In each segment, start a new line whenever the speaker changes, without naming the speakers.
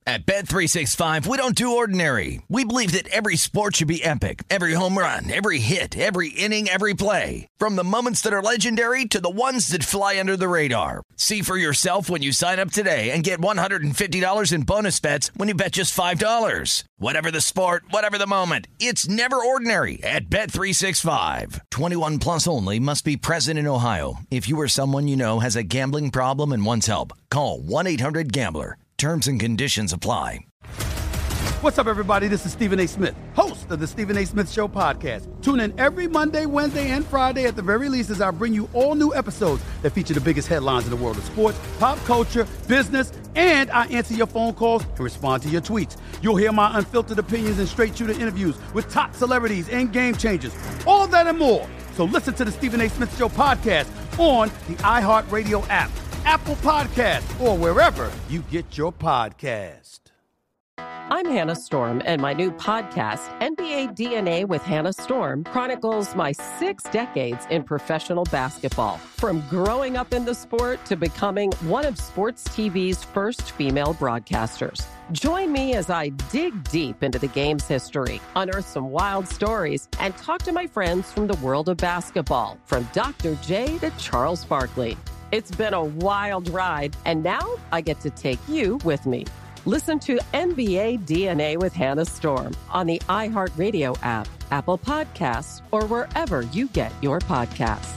At Bet365, we don't do ordinary. We believe that every sport should be epic. Every home run, every hit, every inning, every play. From the moments that are legendary to the ones that fly under the radar. See for yourself when you sign up today and get $150 in bonus bets when you bet just $5. Whatever the sport, whatever the moment, it's never ordinary at Bet365. 21 plus only. Must be present in Ohio. If you or someone you know has a gambling problem and wants help, call 1-800-GAMBLER. Terms and conditions apply.
What's up, everybody? This is Stephen A. Smith, host of the Stephen A. Smith Show podcast. Tune in every Monday, Wednesday, and Friday at the very least as I bring you all new episodes that feature the biggest headlines in the world of sports, pop culture, business, and I answer your phone calls and respond to your tweets. You'll hear my unfiltered opinions and straight-shooter interviews with top celebrities and game changers. All that and more. So listen to the Stephen A. Smith Show podcast on the iHeartRadio app, Apple Podcasts, or wherever you get your podcast.
I'm Hannah Storm, and my new podcast, NBA DNA with Hannah Storm, chronicles my 6 decades in professional basketball. From growing up in the sport to becoming one of sports TV's first female broadcasters. Join me as I dig deep into the game's history, unearth some wild stories, and talk to my friends from the world of basketball, from Dr. J to Charles Barkley. It's been a wild ride, and now I get to take you with me. Listen to NBA DNA with Hannah Storm on the iHeartRadio app, Apple Podcasts, or wherever you get your podcasts.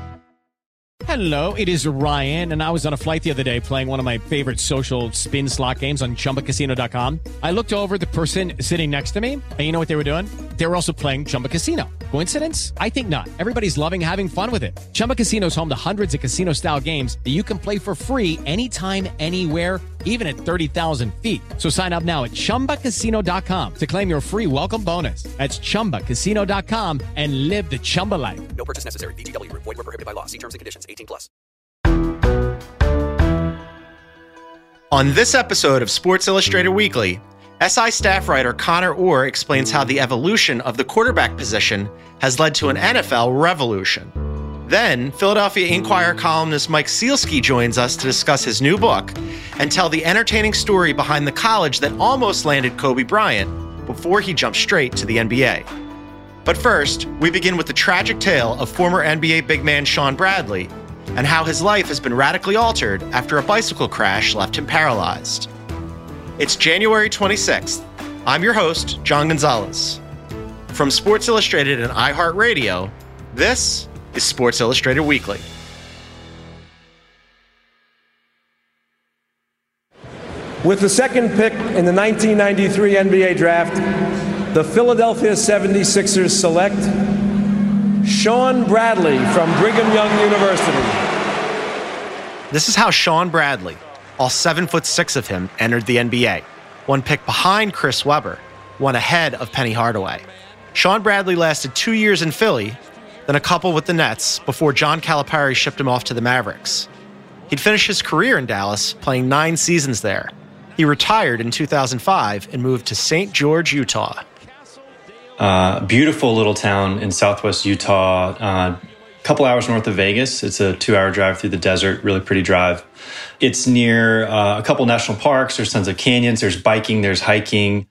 Hello, it is Ryan, and I was on a flight the other day playing one of my favorite social spin slot games on ChumbaCasino.com. I looked over at the person sitting next to me, and you know what they were doing? They were also playing Chumba Casino. Coincidence? I think not. Everybody's loving having fun with it. Chumba Casino is home to hundreds of casino-style games that you can play for free anytime, anywhere, even at 30,000 feet. So sign up now at ChumbaCasino.com to claim your free welcome bonus. That's ChumbaCasino.com and live the Chumba life.
No purchase necessary. VGW. Void where prohibited by law. See terms and conditions. 18 plus.
On this episode of Sports Illustrated Weekly, SI staff writer Connor Orr explains how the evolution of the quarterback position has led to an NFL revolution. Then, Philadelphia Inquirer columnist Mike Sealski joins us to discuss his new book and tell the entertaining story behind the college that almost landed Kobe Bryant before he jumped straight to the NBA. But first, we begin with the tragic tale of former NBA big man Shawn Bradley and how his life has been radically altered after a bicycle crash left him paralyzed. It's January 26th. I'm your host, John Gonzalez. From Sports Illustrated and iHeartRadio, this is Sports Illustrated Weekly.
With the second pick in the 1993 NBA draft, the Philadelphia 76ers select Shawn Bradley from Brigham Young University.
This is how Shawn Bradley, all 7'6" of him, entered the NBA. One pick behind Chris Webber, one ahead of Penny Hardaway. Shawn Bradley lasted 2 years in Philly, then a couple with the Nets before John Calipari shipped him off to the Mavericks. He'd finished his career in Dallas, playing 9 seasons there. He retired in 2005 and moved to St. George, Utah.
Beautiful little town in southwest Utah, a couple hours north of Vegas. It's a 2-hour drive through the desert, really pretty drive. It's near a couple national parks. There's tons of canyons. There's biking. There's hiking.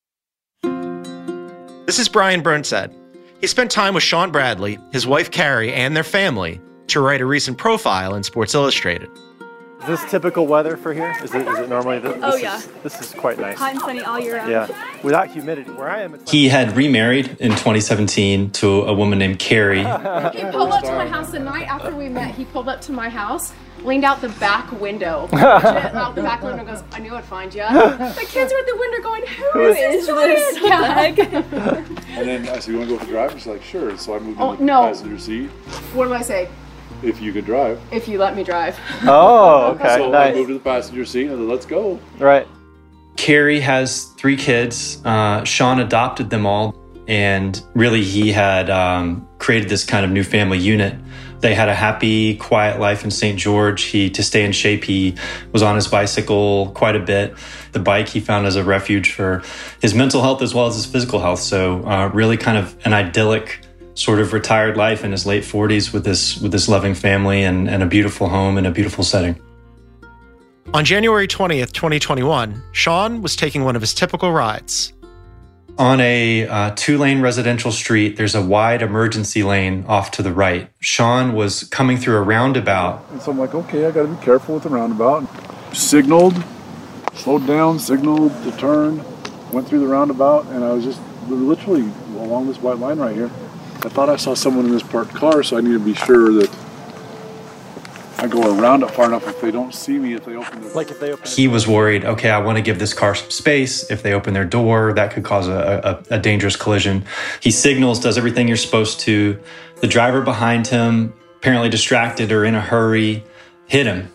This is Brian Burnside. He spent time with Shawn Bradley, his wife Carrie, and their family to write a recent profile in Sports Illustrated.
Is this typical weather for here? Is it normally? This is quite nice.
Hot and sunny all year round.
Yeah, without humidity. Where I am,
He had remarried in 2017 to a woman named Carrie.
He pulled up to my house the night after we met. He pulled up to my house, leaned out the back window, out the back window, goes, "I knew I'd find you." The kids are at the window going, "Who is this guy?"
And then I said, "You want to go for a drive?" She's like, "Sure." So I moved into the passenger seat.
What do I say?
If you could drive.
If you let me drive.
Oh, okay.
So
nice.
I moved to the passenger seat and I said, "Let's go."
Right.
Carrie has 3 kids. Shawn adopted them all. And really, he had created this kind of new family unit. They had a happy, quiet life in St. George. To stay in shape, he was on his bicycle quite a bit. The bike he found as a refuge for his mental health as well as his physical health. So really kind of an idyllic sort of retired life in his late 40s with this loving family and a beautiful home and a beautiful setting.
On January 20th, 2021, Sean was taking one of his typical rides.
On a two-lane residential street, there's a wide emergency lane off to the right. Sean was coming through a roundabout.
And so I'm like, okay, I got to be careful with the roundabout. Signaled, slowed down, signaled to turn, went through the roundabout, and I was just literally along this white line right here. I thought I saw someone in this parked car, so I need to be sure that I go around it far enough if they don't see me, if they open their door.
He was worried, okay, I want to give this car some space. If they open their door, that could cause a dangerous collision. He signals, does everything you're supposed to. The driver behind him, apparently distracted or in a hurry, hit him.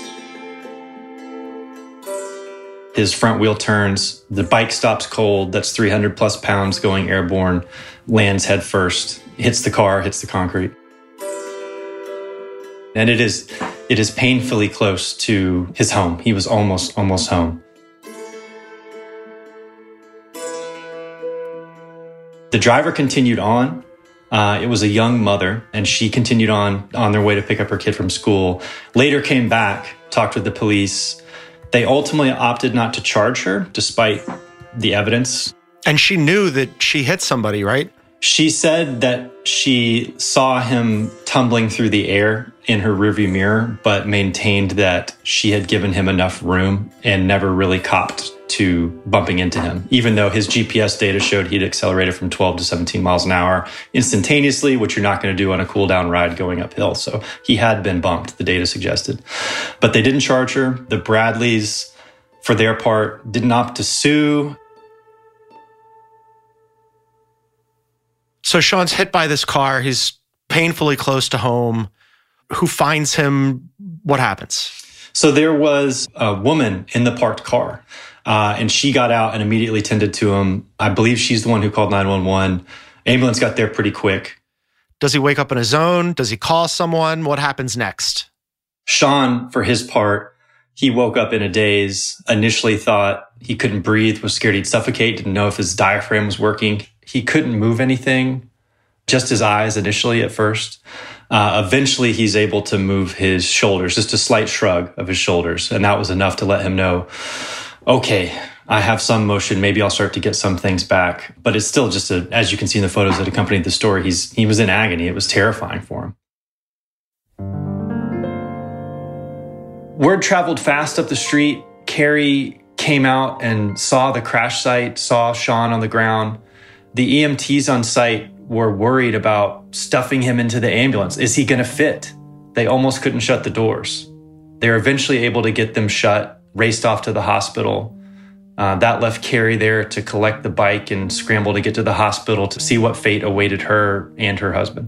His front wheel turns, the bike stops cold, that's 300 plus pounds going airborne, lands head first, hits the car, hits the concrete. And it is painfully close to his home. He was almost home. The driver continued on. It was a young mother, and she continued on their way to pick up her kid from school. Later came back, talked with the police. They ultimately opted not to charge her, despite the evidence.
And she knew that she hit somebody, right?
She said that she saw him tumbling through the air in her rearview mirror, but maintained that she had given him enough room and never really copped to bumping into him, even though his GPS data showed he'd accelerated from 12 to 17 miles an hour instantaneously, which you're not going to do on a cool down ride going uphill. So he had been bumped, the data suggested. But they didn't charge her. The Bradleys, for their part, didn't opt to sue.
So Sean's hit by this car. He's painfully close to home. Who finds him? What happens?
So there was a woman in the parked car, and she got out and immediately tended to him. I believe she's the one who called 911. Ambulance got there pretty quick.
Does he wake up on his own? Does he call someone? What happens next?
Sean, for his part, he woke up in a daze, initially thought he couldn't breathe, was scared he'd suffocate, didn't know if his diaphragm was working. He couldn't move anything, just his eyes initially at first. Eventually, he's able to move his shoulders, just a slight shrug of his shoulders. And that was enough to let him know, okay, I have some motion. Maybe I'll start to get some things back. But it's still just, as you can see in the photos that accompanied the story, he was in agony. It was terrifying for him. Word traveled fast up the street. Carrie came out and saw the crash site, saw Sean on the ground. The EMTs on site were worried about stuffing him into the ambulance. Is he going to fit? They almost couldn't shut the doors. They were eventually able to get them shut, raced off to the hospital. That left Carrie there to collect the bike and scramble to get to the hospital to see what fate awaited her and her husband.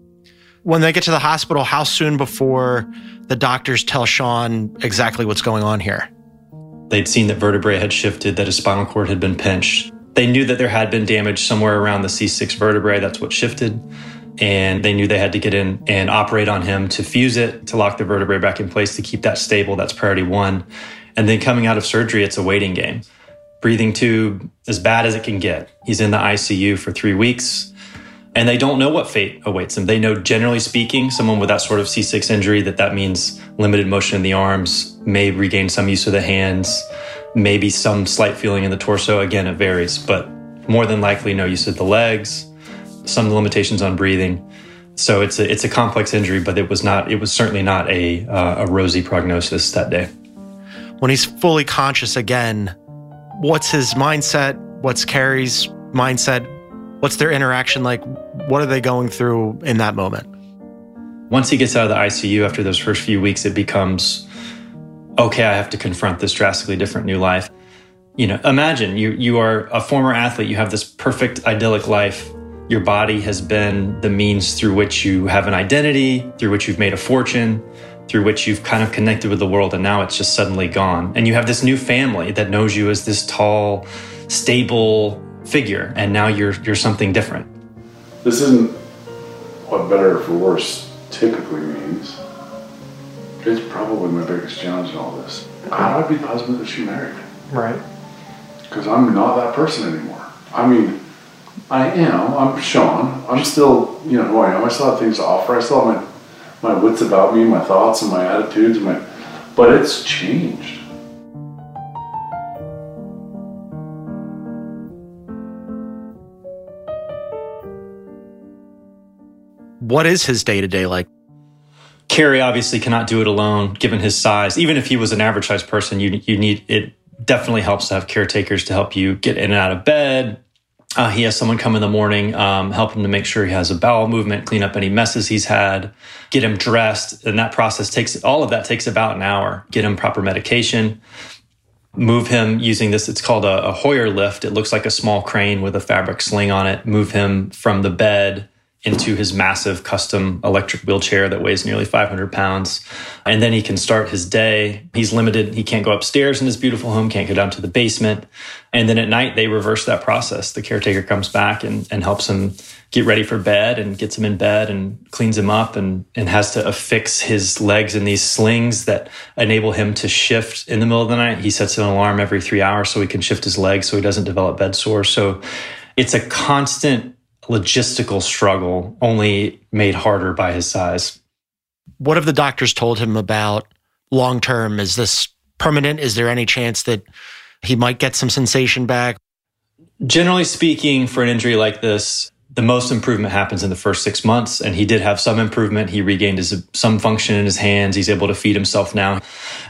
When they get to the hospital, how soon before the doctors tell Sean exactly what's going on here?
They'd seen that vertebrae had shifted, that his spinal cord had been pinched. They knew that there had been damage somewhere around the C6 vertebrae. That's what shifted. And they knew they had to get in and operate on him to fuse it, to lock the vertebrae back in place, to keep that stable. That's priority one. And then coming out of surgery, it's a waiting game. Breathing tube, as bad as it can get. He's in the ICU for 3 weeks. And they don't know what fate awaits him. They know, generally speaking, someone with that sort of C6 injury, that means limited motion in the arms, may regain some use of the hands, maybe some slight feeling in the torso. Again, it varies, but more than likely no use of the legs, some limitations on breathing. So it's a complex injury, but it was certainly not a rosy prognosis that day.
When he's fully conscious again, what's his mindset? What's Carrie's mindset? What's their interaction like? What are they going through in that moment?
Once he gets out of the ICU after those first few weeks, it becomes, okay, I have to confront this drastically different new life. Imagine you are a former athlete. You have this perfect, idyllic life. Your body has been the means through which you have an identity, through which you've made a fortune, through which you've kind of connected with the world, and now it's just suddenly gone. And you have this new family that knows you as this tall, stable figure, and now you're something different.
This isn't what better or for worse typically means. It's probably my biggest challenge in all this. How do I be the husband that she married?
Right.
Because I'm not that person anymore. I mean, I am. I'm Sean. I'm still, who I am. I still have things to offer. I still have my wits about me, my thoughts and my attitudes, my But it's changed.
What is his day-to-day like?
Kerry obviously cannot do it alone, given his size. Even if he was an average-sized person, you need it. Definitely helps to have caretakers to help you get in and out of bed. He has someone come in the morning, help him to make sure he has a bowel movement, clean up any messes he's had, get him dressed. And that process takes about an hour. Get him proper medication, move him using this. It's called a Hoyer lift. It looks like a small crane with a fabric sling on it. Move him from the bed into his massive custom electric wheelchair that weighs nearly 500 pounds. And then he can start his day. He's limited. He can't go upstairs in his beautiful home, can't go down to the basement. And then at night, they reverse that process. The caretaker comes back and helps him get ready for bed and gets him in bed and cleans him up and has to affix his legs in these slings that enable him to shift in the middle of the night. He sets an alarm every 3 hours so he can shift his legs so he doesn't develop bed sores. So it's a constant logistical struggle, only made harder by his size.
What have the doctors told him about long-term? Is this permanent? Is there any chance that he might get some sensation back?
Generally speaking, for an injury like this, the most improvement happens in the first 6 months, and he did have some improvement. He regained some function in his hands. He's able to feed himself now.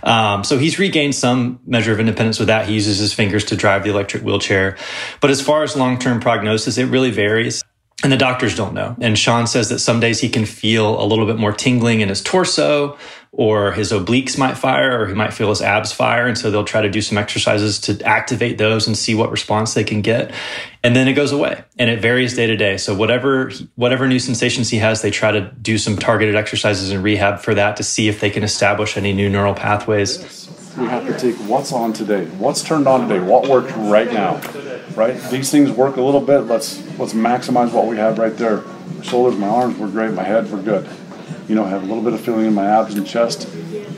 So he's regained some measure of independence with that. He uses his fingers to drive the electric wheelchair. But as far as long-term prognosis, it really varies. And the doctors don't know. And Sean says that some days he can feel a little bit more tingling in his torso, or his obliques might fire, or he might feel his abs fire. And so they'll try to do some exercises to activate those and see what response they can get. And then it goes away. And it varies day to day. So whatever new sensations he has, they try to do some targeted exercises and rehab for that to see if they can establish any new neural pathways.
We have to take what's on today, what's turned on today, what works right now, right? These things work a little bit. Let's maximize what we have right there. My shoulders, my arms were great, my head, we're good. You know, I have a little bit of feeling in my abs and chest.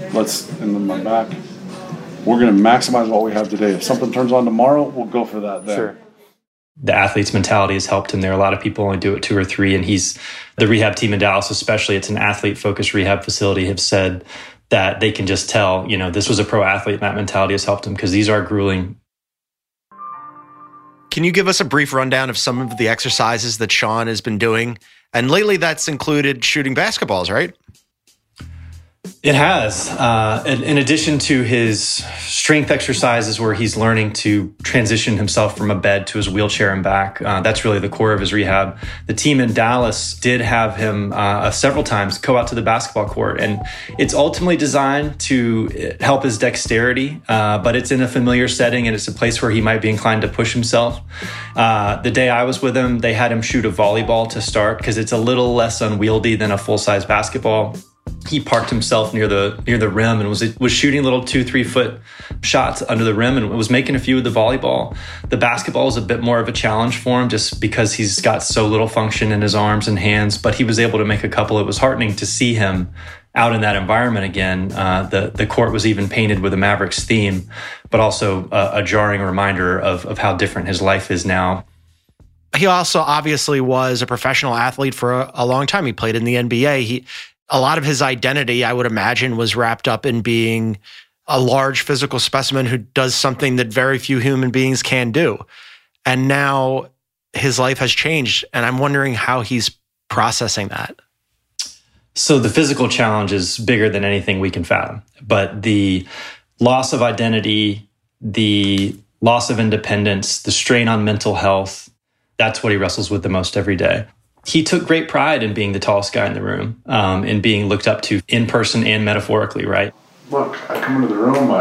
And then my back. We're going to maximize what we have today. If something turns on tomorrow, we'll go for that then. Sure.
The athlete's mentality has helped him there. A lot of people only do it 2 or 3, and the rehab team in Dallas, especially, it's an athlete-focused rehab facility, have said that they can just tell, this was a pro athlete, and that mentality has helped him because these are grueling.
Can you give us a brief rundown of some of the exercises that Sean has been doing? And lately that's included shooting basketballs, right?
It has. In addition to his strength exercises where he's learning to transition himself from a bed to his wheelchair and back, that's really the core of his rehab. The team in Dallas did have him several times go out to the basketball court. And it's ultimately designed to help his dexterity, but it's in a familiar setting and it's a place where he might be inclined to push himself. The day I was with him, they had him shoot a volleyball to start because it's a little less unwieldy than a full-size basketball. He parked himself near the rim and was shooting little 2-3 foot shots under the rim and was making a few with the volleyball. The basketball is a bit more of a challenge for him just because he's got so little function in his arms and hands, but he was able to make a couple. It was heartening to see him out in that environment again. The court was even painted with a Mavericks theme, but also a jarring reminder of how different his life is now.
He also obviously was a professional athlete for a long time. He played in the NBA. A lot of his identity, I would imagine, was wrapped up in being a large physical specimen who does something that very few human beings can do. And now his life has changed, and I'm wondering how he's processing that.
So the physical challenge is bigger than anything we can fathom. But the loss of identity, the loss of independence, the strain on mental health, that's what he wrestles with the most every day. He took great pride in being the tallest guy in the room, in being looked up to in person and metaphorically, right?
Look, I come into the room,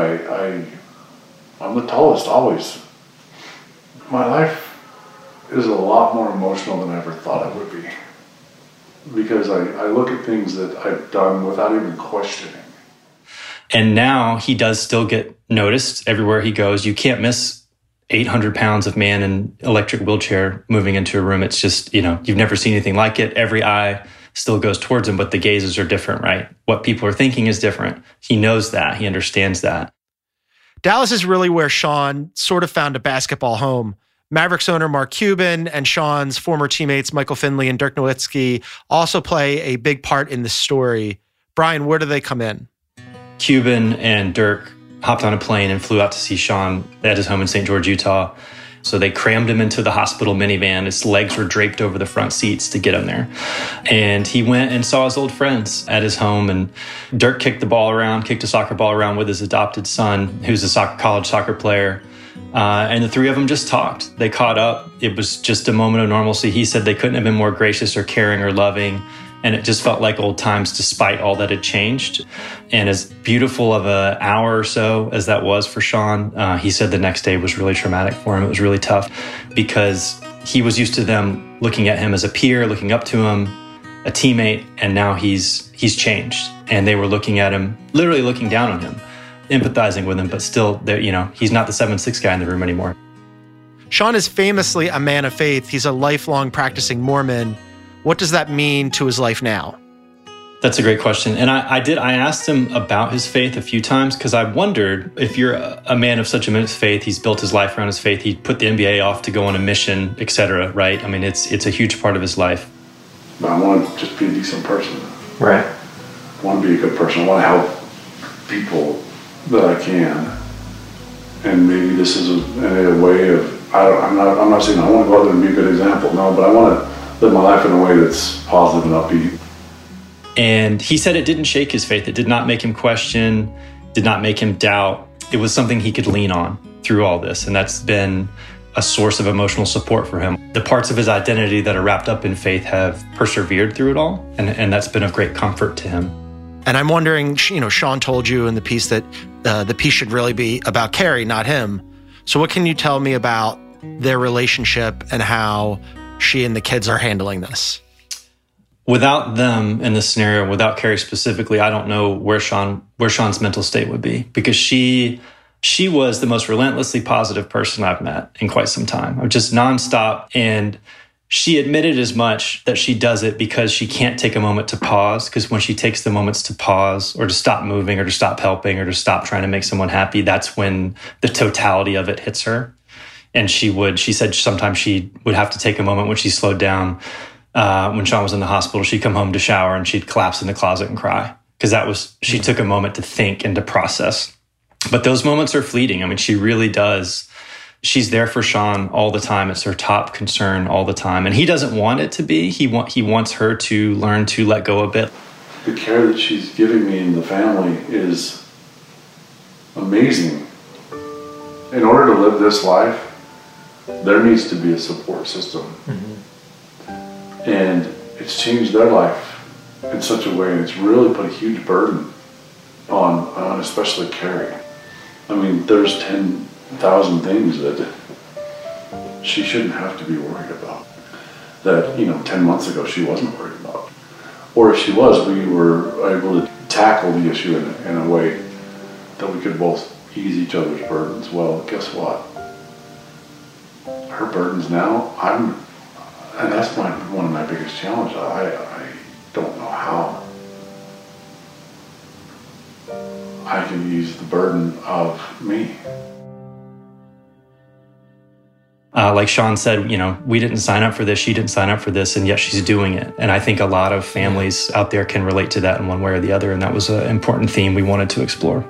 I'm the tallest always. My life is a lot more emotional than I ever thought it would be. Because I look at things that I've done without even questioning.
And now he does still get noticed everywhere he goes. You can't miss 800 pounds of man in electric wheelchair moving into a room. It's just, you've never seen anything like it. Every eye still goes towards him, but the gazes are different, right? What people are thinking is different. He knows that. He understands that.
Dallas is really where Sean sort of found a basketball home. Mavericks owner Mark Cuban and Sean's former teammates Michael Finley and Dirk Nowitzki also play a big part in the story. Brian, where do they come in?
Cuban and Dirk hopped on a plane and flew out to see Sean at his home in St. George, Utah. So they crammed him into the hospital minivan. His legs were draped over the front seats to get him there. And he went and saw his old friends at his home. And Dirk kicked a soccer ball around with his adopted son, who's a college soccer player. And the three of them just talked. They caught up. It was just a moment of normalcy. He said they couldn't have been more gracious or caring or loving. And it just felt like old times despite all that had changed. And as beautiful of an hour or so as that was for Sean, he said the next day was really traumatic for him. It was really tough because he was used to them looking at him as a peer, looking up to him, a teammate, and now he's changed. And they were looking at him, literally looking down on him, empathizing with him, but still, he's not the 7'6" guy in the room anymore.
Sean is famously a man of faith. He's a lifelong practicing Mormon. What does that mean to his life now?
That's a great question. And I asked him about his faith a few times because I wondered if you're a man of such immense faith, he's built his life around his faith, he put the NBA off to go on a mission, etc., right? I mean, it's a huge part of his life.
But I want to just be a decent person.
Right.
I want to be a good person. I want to help people that I can. And maybe this is a way of, I'm not saying I want to go out there and be a good example, no, but I want to live my life in a way that's positive and upbeat.
And he said it didn't shake his faith. It did not make him question, did not make him doubt. It was something he could lean on through all this. And that's been a source of emotional support for him. The parts of his identity that are wrapped up in faith have persevered through it all. And that's been of great comfort to him.
And I'm wondering, Sean told you in the piece that the piece should really be about Carrie, not him. So what can you tell me about their relationship and how she and the kids are handling this?
Without them in this scenario, without Carrie specifically, I don't know where Sean's mental state would be, because she was the most relentlessly positive person I've met in quite some time. Just nonstop. And she admitted as much that she does it because she can't take a moment to pause, because when she takes the moments to pause or to stop moving or to stop helping or to stop trying to make someone happy, that's when the totality of it hits her. And she said sometimes she would have to take a moment when she slowed down. When Sean was in the hospital, she'd come home to shower and she'd collapse in the closet and cry, because she took a moment to think and to process. But those moments are fleeting. I mean, she really does. She's there for Sean all the time. It's her top concern all the time. And he doesn't want it to be. He wants her to learn to let go a bit.
The care that she's giving me and the family is amazing. In order to live this life, there needs to be a support system. Mm-hmm. And it's changed their life in such a way, and it's really put a huge burden on especially Carrie. I mean, there's 10,000 things that she shouldn't have to be worried about that, 10 months ago she wasn't worried about. Or if she was, we were able to tackle the issue in a way that we could both ease each other's burdens. Well, guess what? Her burdens now, and that's one of my biggest challenges. I don't know how I can ease the burden of me.
Like Sean said, we didn't sign up for this, she didn't sign up for this, and yet she's doing it. And I think a lot of families out there can relate to that in one way or the other, and that was an important theme we wanted to explore.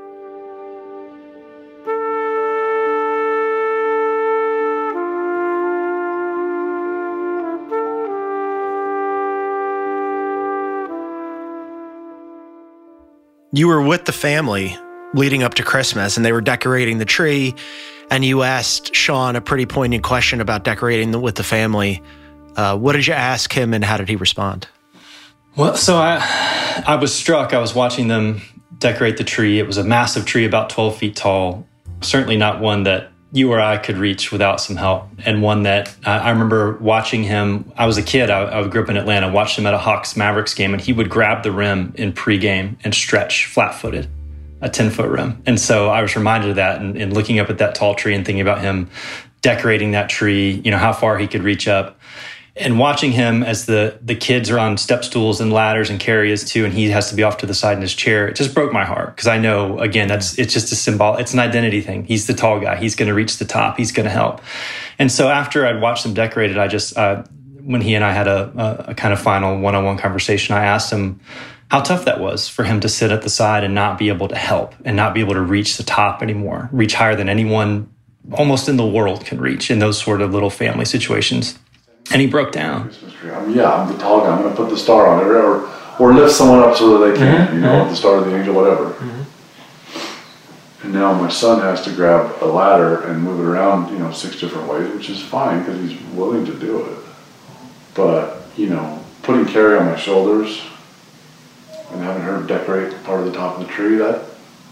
You were with the family leading up to Christmas, and they were decorating the tree, and you asked Sean a pretty poignant question about decorating with the family. What did you ask him, and how did he respond?
Well, so I was struck. I was watching them decorate the tree. It was a massive tree, about 12 feet tall, certainly not one that you or I could reach without some help, and one that I remember watching him. I was a kid. I grew up in Atlanta, watched him at a Hawks-Mavericks game, and he would grab the rim in pregame and stretch flat-footed, a 10-foot rim. And so I was reminded of that, and looking up at that tall tree and thinking about him decorating that tree, how far he could reach up. And watching him as the kids are on step stools and ladders, and Carrie is too, and he has to be off to the side in his chair, it just broke my heart, because I know, again, it's just a symbol. It's an identity thing. He's the tall guy. He's going to reach the top. He's going to help. And so after I'd watched them decorate it, I just, when he and I had a kind of final one-on-one conversation, I asked him, how tough that was for him to sit at the side and not be able to help and not be able to reach the top anymore, reach higher than anyone almost in the world can reach in those sort of little family situations. And he broke down.
I'm the tall guy. I'm going to put the star on it or lift someone up so that they can, the star of the angel, whatever. And now my son has to grab a ladder and move it around, 6 different ways, which is fine because he's willing to do it. But, putting Carrie on my shoulders and having her decorate part of the top of the tree, those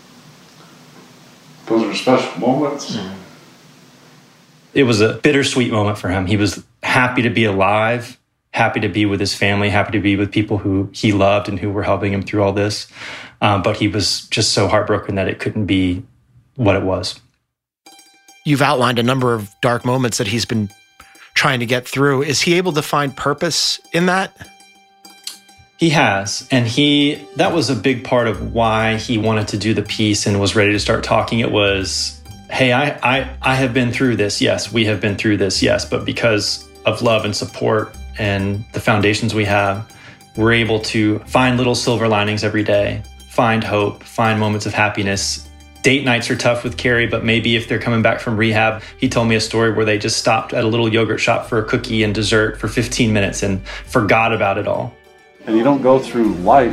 are special moments.
It was a bittersweet moment for him. He was happy to be alive, happy to be with his family, happy to be with people who he loved and who were helping him through all this. But he was just so heartbroken that it couldn't be what it was.
You've outlined a number of dark moments that he's been trying to get through. Is he able to find purpose in that?
He has. And that was a big part of why he wanted to do the piece and was ready to start talking. It was, hey, I have been through this. Yes, we have been through this. Yes. But because of love and support and the foundations we have, we're able to find little silver linings every day, find hope, find moments of happiness. Date nights are tough with Carrie, but maybe if they're coming back from rehab, he told me a story where they just stopped at a little yogurt shop for a cookie and dessert for 15 minutes and forgot about it all.
And you don't go through life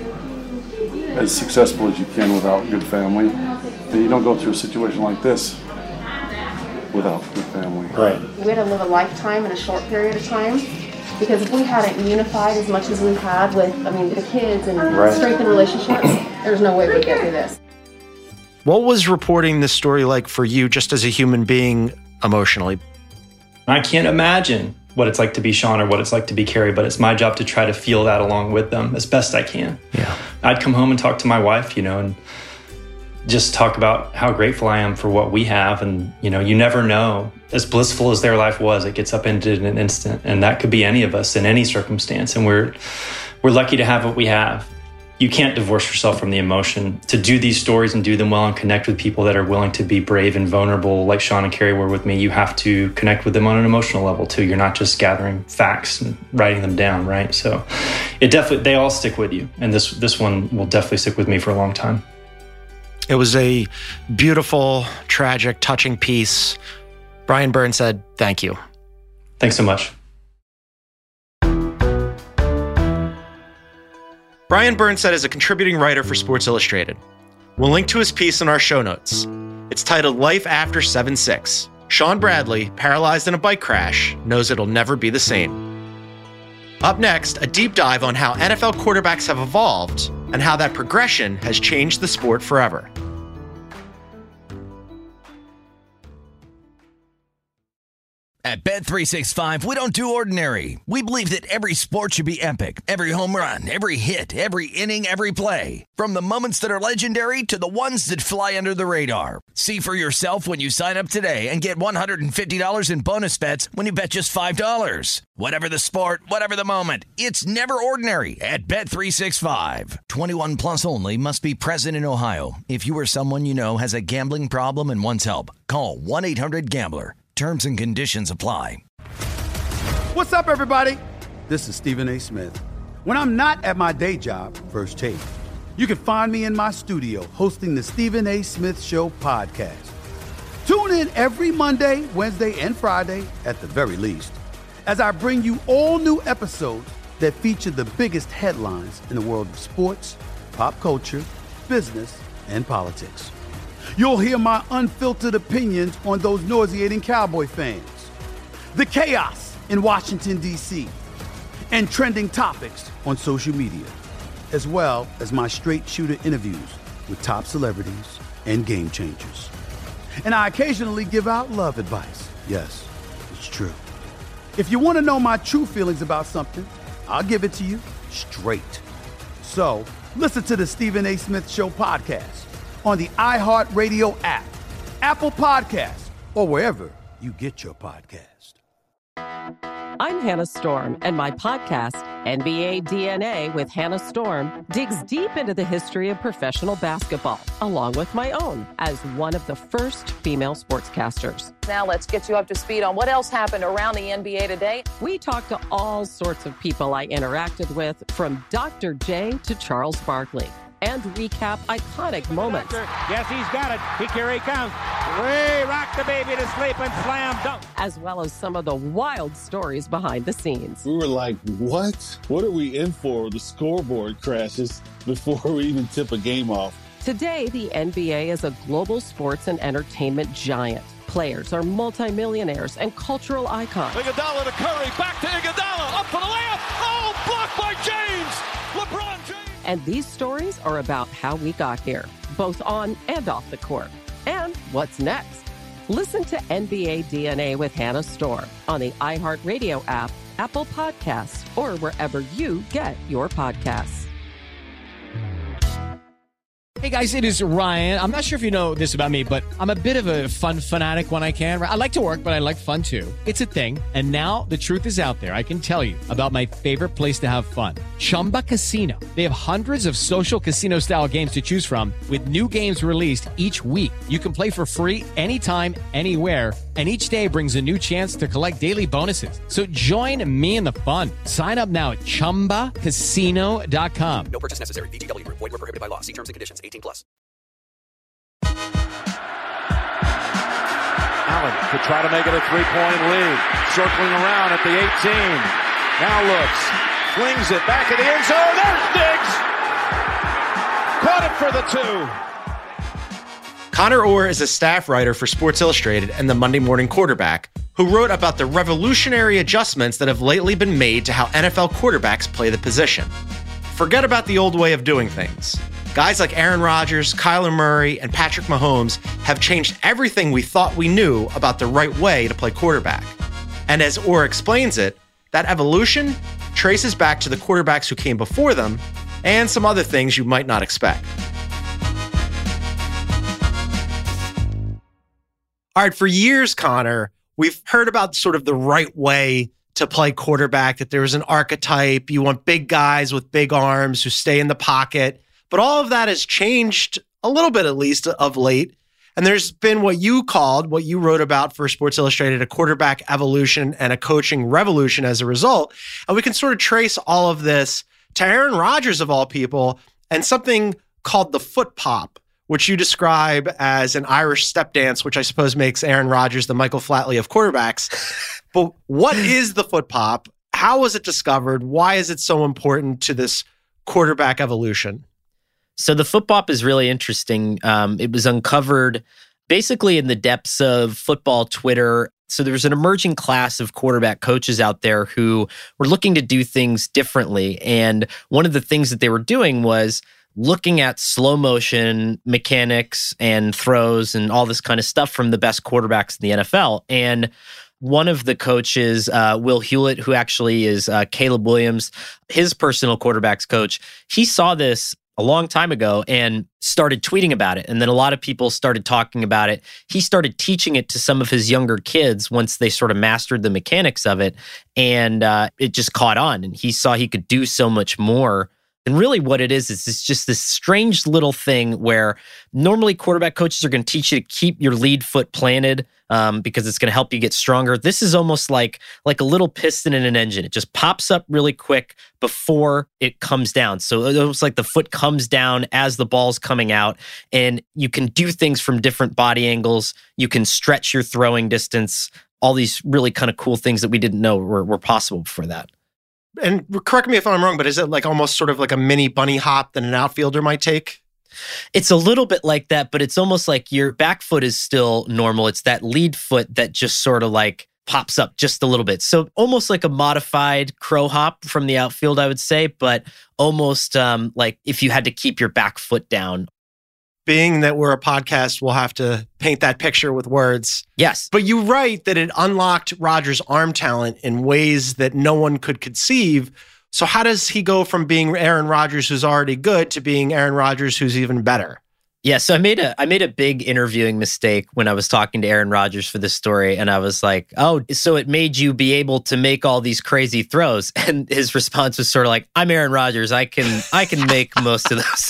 as successful as you can without good family. And you don't go through a situation like this without good family.
Right.
We had to live a lifetime in a short period of time. Because if we hadn't unified as much as we had with, the kids and strengthened relationships, there's no way we'd get through this.
What was reporting this story like for you, just as a human being, emotionally?
I can't imagine what it's like to be Sean or what it's like to be Carrie, but it's my job to try to feel that along with them as best I can.
Yeah.
I'd come home and talk to my wife, and just talk about how grateful I am for what we have. And, you never know. As blissful as their life was, it gets upended in an instant. And that could be any of us in any circumstance. And we're lucky to have what we have. You can't divorce yourself from the emotion. To do these stories and do them well and connect with people that are willing to be brave and vulnerable like Sean and Carrie were with me, you have to connect with them on an emotional level too. You're not just gathering facts and writing them down, right? So they all stick with you. And this one will definitely stick with me for a long time.
It was a beautiful, tragic, touching piece. Brian Byrne said, thank you.
Thanks so much.
Brian Byrne is a contributing writer for Sports Illustrated. We'll link to his piece in our show notes. It's titled Life After 7-6. Sean Bradley, paralyzed in a bike crash, knows it'll never be the same. Up next, a deep dive on how NFL quarterbacks have evolved and how that progression has changed the sport forever.
At Bet365, we don't do ordinary. We believe that every sport should be epic. Every home run, every hit, every inning, every play. From the moments that are legendary to the ones that fly under the radar. See for yourself when you sign up today and get $150 in bonus bets when you bet just $5. Whatever the sport, whatever the moment, it's never ordinary at Bet365. 21 plus only. Must be present in Ohio. If you or someone you know has a gambling problem and wants help, call 1-800-GAMBLER. Terms and conditions apply.
What's up, everybody? This is Stephen A. Smith. When I'm not at my day job, First Take, you can find me in my studio hosting the Stephen A. Smith Show podcast. Tune in every Monday, Wednesday, and Friday, at the very least, as I bring you all new episodes that feature the biggest headlines in the world of sports, pop culture, business, and politics. You'll hear my unfiltered opinions on those nauseating Cowboy fans, the chaos in Washington, D.C., and trending topics on social media, as well as my straight shooter interviews with top celebrities and game changers. And I occasionally give out love advice. Yes, it's true. If you want to know my true feelings about something, I'll give it to you straight. So listen to the Stephen A. Smith Show podcast on the iHeartRadio app, Apple Podcasts, or wherever you get your podcast.
I'm Hannah Storm, and my podcast, NBA DNA with Hannah Storm, digs deep into the history of professional basketball, along with my own, as one of the first female sportscasters.
Now let's get you up to speed on what else happened around the NBA today.
We talk to all sorts of people I interacted with, from Dr. J to Charles Barkley, and recap iconic moments.
Yes, he's got it. Here he comes. Way rock the baby to sleep and slam dunk.
As well as some of the wild stories behind the scenes.
We were like, what? What are we in for? The scoreboard crashes before we even tip a game off.
Today, the NBA is a global sports and entertainment giant. Players are multimillionaires and cultural icons.
Iguodala to Curry, back to Iguodala, up for the layup. Oh, blocked by James. LeBron James.
And these stories are about how we got here, both on and off the court. And what's next? Listen to NBA DNA with Hannah Storm on the iHeartRadio app, Apple Podcasts, or wherever you get your podcasts.
Hey guys, it is Ryan. I'm not sure if you know this about me, but I'm a bit of a fun fanatic when I can. I like to work, but I like fun too. It's a thing. And now the truth is out there. I can tell you about my favorite place to have fun. Chumba Casino. They have hundreds of social casino style games to choose from with new games released each week. You can play for free anytime, anywhere. And each day brings a new chance to collect daily bonuses. So join me in the fun. Sign up now at ChumbaCasino.com.
No purchase necessary. VGW Group. Void where prohibited by law. See terms and conditions. 18+.
Allen to try to make it a three-point lead. Circling around at the 18. Now looks. Flings it back in the end zone. There's Diggs. Caught it for the two.
Connor Orr is a staff writer for Sports Illustrated and the Monday Morning Quarterback, who wrote about the revolutionary adjustments that have lately been made to how NFL quarterbacks play the position. Forget about the old way of doing things. Guys like Aaron Rodgers, Kyler Murray, and Patrick Mahomes have changed everything we thought we knew about the right way to play quarterback. And as Orr explains it, that evolution traces back to the quarterbacks who came before them and some other things you might not expect. All right, for years, Connor, we've heard about sort of the right way to play quarterback, that there's an archetype. You want big guys with big arms who stay in the pocket. But all of that has changed a little bit, at least, of late. And there's been what you wrote about for Sports Illustrated, a quarterback evolution and a coaching revolution as a result. And we can sort of trace all of this to Aaron Rodgers, of all people, and something called the foot pop, which you describe as an Irish step dance, which I suppose makes Aaron Rodgers the Michael Flatley of quarterbacks. But what is the foot pop? How was it discovered? Why is it so important to this quarterback evolution?
So the foot pop is really interesting. It was uncovered basically in the depths of football Twitter. So there was an emerging class of quarterback coaches out there who were looking to do things differently. And one of the things that they were doing was looking at slow motion mechanics and throws and all this kind of stuff from the best quarterbacks in the NFL. And one of the coaches, Will Hewlett, who actually is Caleb Williams, his personal quarterbacks coach, he saw this a long time ago and started tweeting about it. And then a lot of people started talking about it. He started teaching it to some of his younger kids once they sort of mastered the mechanics of it. And it just caught on. And he saw he could do so much more. And really what it is it's just this strange little thing where normally quarterback coaches are going to teach you to keep your lead foot planted because it's going to help you get stronger. This is almost like a little piston in an engine. It just pops up really quick before it comes down. So it's almost like the foot comes down as the ball's coming out, and you can do things from different body angles. You can stretch your throwing distance, all these really kind of cool things that we didn't know were possible before that.
And correct me if I'm wrong, but is it like almost sort of like a mini bunny hop that an outfielder might take?
It's a little bit like that, but it's almost like your back foot is still normal. It's that lead foot that just sort of like pops up just a little bit. So almost like a modified crow hop from the outfield, I would say, but almost like if you had to keep your back foot down.
Being that we're a podcast, we'll have to paint that picture with words.
Yes.
But you write that it unlocked Rodgers' arm talent in ways that no one could conceive. So how does he go from being Aaron Rodgers, who's already good, to being Aaron Rodgers, who's even better?
Yeah, so I made a big interviewing mistake when I was talking to Aaron Rodgers for this story, and I was like, "Oh, so it made you be able to make all these crazy throws?" And his response was sort of like, "I'm Aaron Rodgers. I can make most of those."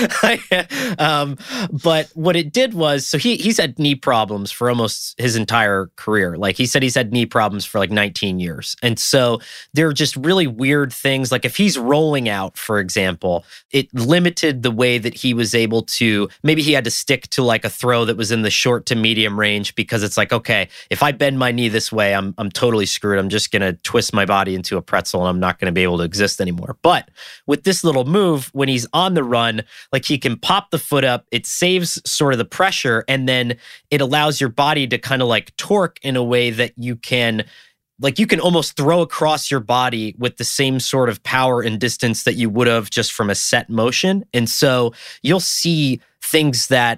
But what it did was, so he's had knee problems for almost his entire career. Like he said, he's had knee problems for like 19 years, and so there are just really weird things. Like if he's rolling out, for example, it limited the way that he was able to. Maybe he had to stick to like a throw that was in the short to medium range because it's like, okay, if I bend my knee this way, I'm totally screwed. I'm just going to twist my body into a pretzel and I'm not going to be able to exist anymore. But with this little move, when he's on the run, like he can pop the foot up, it saves sort of the pressure, and then it allows your body to kind of like torque in a way that you can almost throw across your body with the same sort of power and distance that you would have just from a set motion. And so you'll see things that,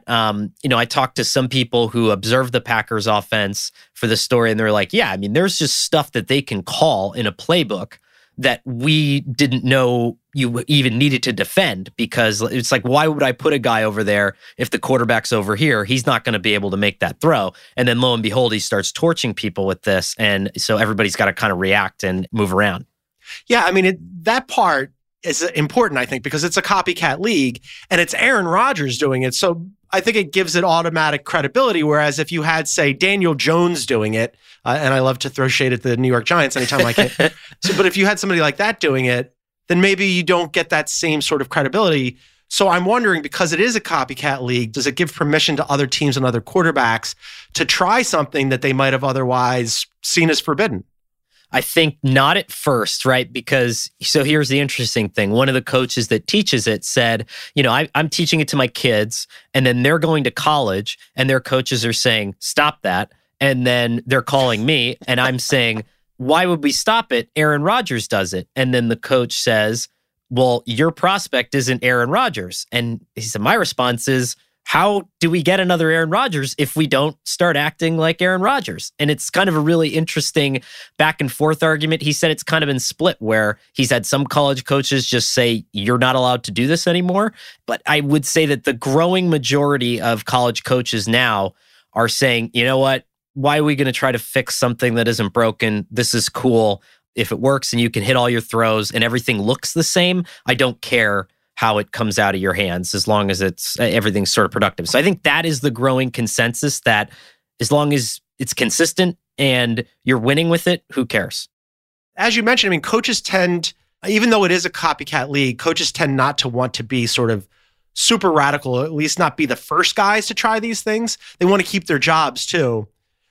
I talked to some people who observed the Packers offense for the story, and they're like, yeah, I mean, there's just stuff that they can call in a playbook that we didn't know you even needed to defend, because it's like, why would I put a guy over there if the quarterback's over here? He's not going to be able to make that throw. And then lo and behold, he starts torching people with this. And so everybody's got to kind of react and move around.
Yeah, I mean, that part is important, I think, because it's a copycat league and it's Aaron Rodgers doing it. So I think it gives it automatic credibility. Whereas if you had, say, Daniel Jones doing it, and I love to throw shade at the New York Giants anytime I can. But if you had somebody like that doing it, then maybe you don't get that same sort of credibility. So I'm wondering, because it is a copycat league, does it give permission to other teams and other quarterbacks to try something that they might have otherwise seen as forbidden?
I think not at first, right? Because, so here's the interesting thing. One of the coaches that teaches it said, I'm teaching it to my kids, and then they're going to college, and their coaches are saying, stop that. And then they're calling me, and I'm saying, why would we stop it? Aaron Rodgers does it. And then the coach says, well, your prospect isn't Aaron Rodgers. And he said, my response is, how do we get another Aaron Rodgers if we don't start acting like Aaron Rodgers? And it's kind of a really interesting back and forth argument. He said it's kind of been split, where he's had some college coaches just say, you're not allowed to do this anymore. But I would say that the growing majority of college coaches now are saying, you know what? Why are we going to try to fix something that isn't broken? This is cool. If it works and you can hit all your throws and everything looks the same, I don't care how it comes out of your hands, as long as everything's sort of productive. So I think that is the growing consensus, that as long as it's consistent and you're winning with it, who cares?
As you mentioned, I mean, coaches tend, even though it is a copycat league, coaches tend not to want to be sort of super radical, or at least not be the first guys to try these things. They want to keep their jobs too.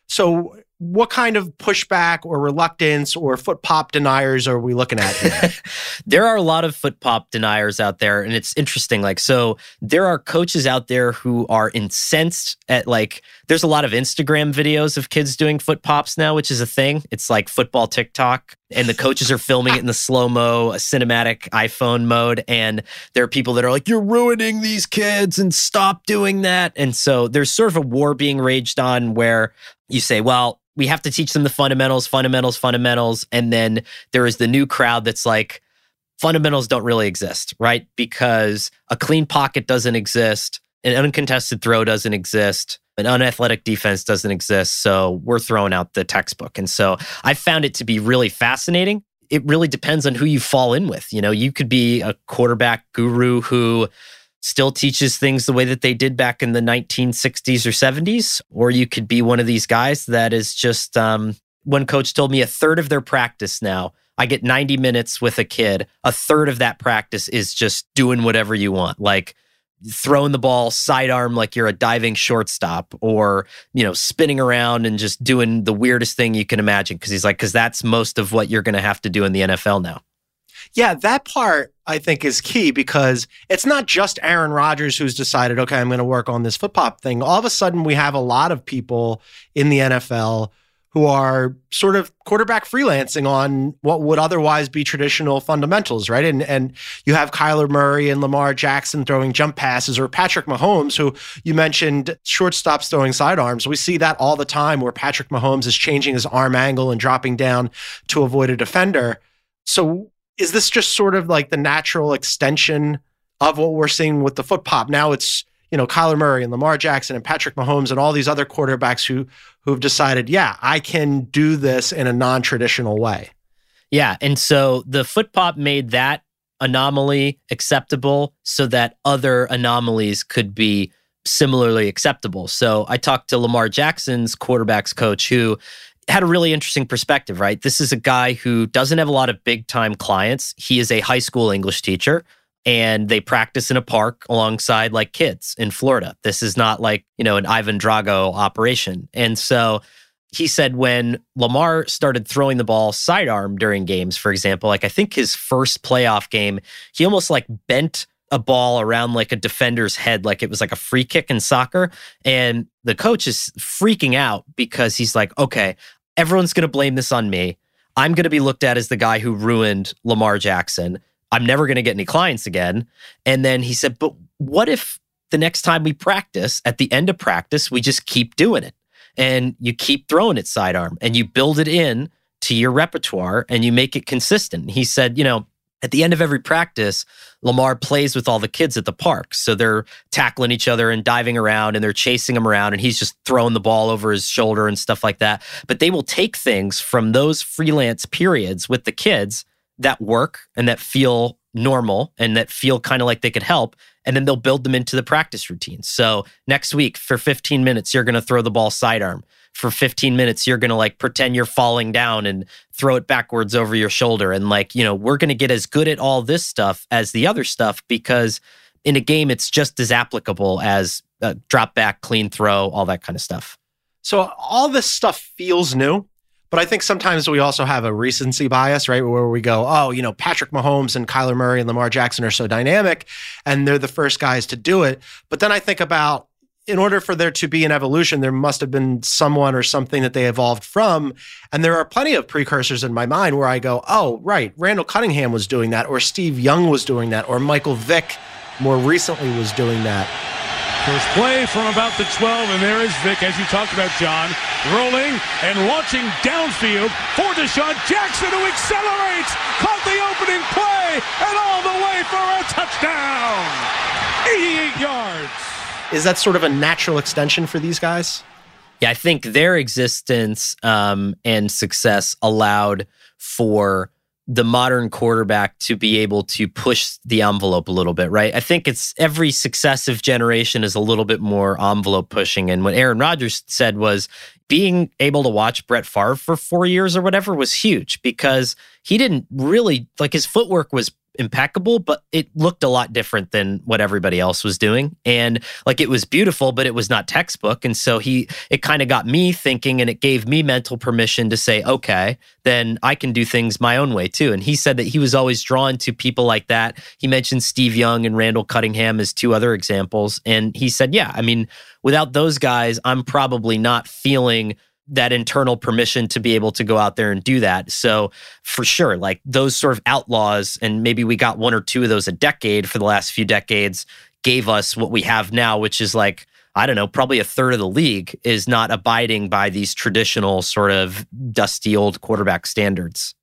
So what kind of pushback or reluctance or foot pop deniers are we looking at here?
There are a lot of foot pop deniers out there, and it's interesting. So there are coaches out there who are incensed at, there's a lot of Instagram videos of kids doing foot pops now, which is a thing. It's like football TikTok, and the coaches are filming it in the slow-mo, cinematic iPhone mode, and there are people that are like, you're ruining these kids and stop doing that. And so there's sort of a war being raged on where you say, well, we have to teach them the fundamentals. And then there is the new crowd that's like, fundamentals don't really exist, right? Because a clean pocket doesn't exist. An uncontested throw doesn't exist. An unathletic defense doesn't exist. So we're throwing out the textbook. And so I found it to be really fascinating. It really depends on who you fall in with. You could be a quarterback guru who still teaches things the way that they did back in the 1960s or 70s, or you could be one of these guys that is just, one coach told me a third of their practice now, I get 90 minutes with a kid, a third of that practice is just doing whatever you want, like throwing the ball sidearm like you're a diving shortstop, or, spinning around and just doing the weirdest thing you can imagine. Because that's most of what you're going to have to do in the NFL now.
Yeah, that part I think is key, because it's not just Aaron Rodgers who's decided, okay, I'm going to work on this foot pop thing. All of a sudden, we have a lot of people in the NFL who are sort of quarterback freelancing on what would otherwise be traditional fundamentals, right? And you have Kyler Murray and Lamar Jackson throwing jump passes, or Patrick Mahomes, who you mentioned shortstops throwing sidearms. We see that all the time, where Patrick Mahomes is changing his arm angle and dropping down to avoid a defender. So is this just sort of like the natural extension of what we're seeing with the foot pop? Now it's Kyler Murray and Lamar Jackson and Patrick Mahomes and all these other quarterbacks who've decided, yeah, I can do this in a non-traditional way.
Yeah. And so the foot pop made that anomaly acceptable so that other anomalies could be similarly acceptable. So I talked to Lamar Jackson's quarterbacks coach who had a really interesting perspective, right? This is a guy who doesn't have a lot of big time clients. He is a high school English teacher and they practice in a park alongside like kids in Florida. This is not like, an Ivan Drago operation. And so he said when Lamar started throwing the ball sidearm during games, for example, like I think his first playoff game, he almost like bent a ball around like a defender's head, like it was like a free kick in soccer. And the coach is freaking out because he's like, okay, everyone's going to blame this on me. I'm going to be looked at as the guy who ruined Lamar Jackson. I'm never going to get any clients again. And then he said, but what if the next time we practice, at the end of practice, we just keep doing it and you keep throwing it sidearm and you build it in to your repertoire and you make it consistent. He said, at the end of every practice, Lamar plays with all the kids at the park. So they're tackling each other and diving around and they're chasing him around and he's just throwing the ball over his shoulder and stuff like that. But they will take things from those freelance periods with the kids that work and that feel normal and that feel kind of like they could help. And then they'll build them into the practice routine. So next week for 15 minutes, you're going to throw the ball sidearm. For 15 minutes, you're going to like pretend you're falling down and throw it backwards over your shoulder. And we're going to get as good at all this stuff as the other stuff because in a game, it's just as applicable as drop back, clean throw, all that kind of stuff.
So all this stuff feels new, but I think sometimes we also have a recency bias, right? Where we go, Patrick Mahomes and Kyler Murray and Lamar Jackson are so dynamic and they're the first guys to do it. But then I think about, in order for there to be an evolution, there must have been someone or something that they evolved from. And there are plenty of precursors in my mind where I go, oh, right, Randall Cunningham was doing that, or Steve Young was doing that, or Michael Vick more recently was doing that.
First play from about the 12, and there is Vick, as you talked about, John, rolling and launching downfield for Deshaun Jackson, who accelerates, caught the opening play, and all the way for a touchdown. 88 yards.
Is that sort of a natural extension for these guys?
Yeah, I think their existence and success allowed for the modern quarterback to be able to push the envelope a little bit, right? I think it's every successive generation is a little bit more envelope pushing. And what Aaron Rodgers said was being able to watch Brett Favre for 4 years or whatever was huge because he didn't really, his footwork was impeccable, but it looked a lot different than what everybody else was doing. And it was beautiful, but it was not textbook. And so it kind of got me thinking and it gave me mental permission to say, okay, then I can do things my own way too. And he said that he was always drawn to people like that. He mentioned Steve Young and Randall Cunningham as two other examples. And he said, yeah, I mean, without those guys, I'm probably not feeling that internal permission to be able to go out there and do that. So for sure, those sort of outlaws, and maybe we got one or two of those a decade for the last few decades, gave us what we have now, which is probably a third of the league is not abiding by these traditional sort of dusty old quarterback standards.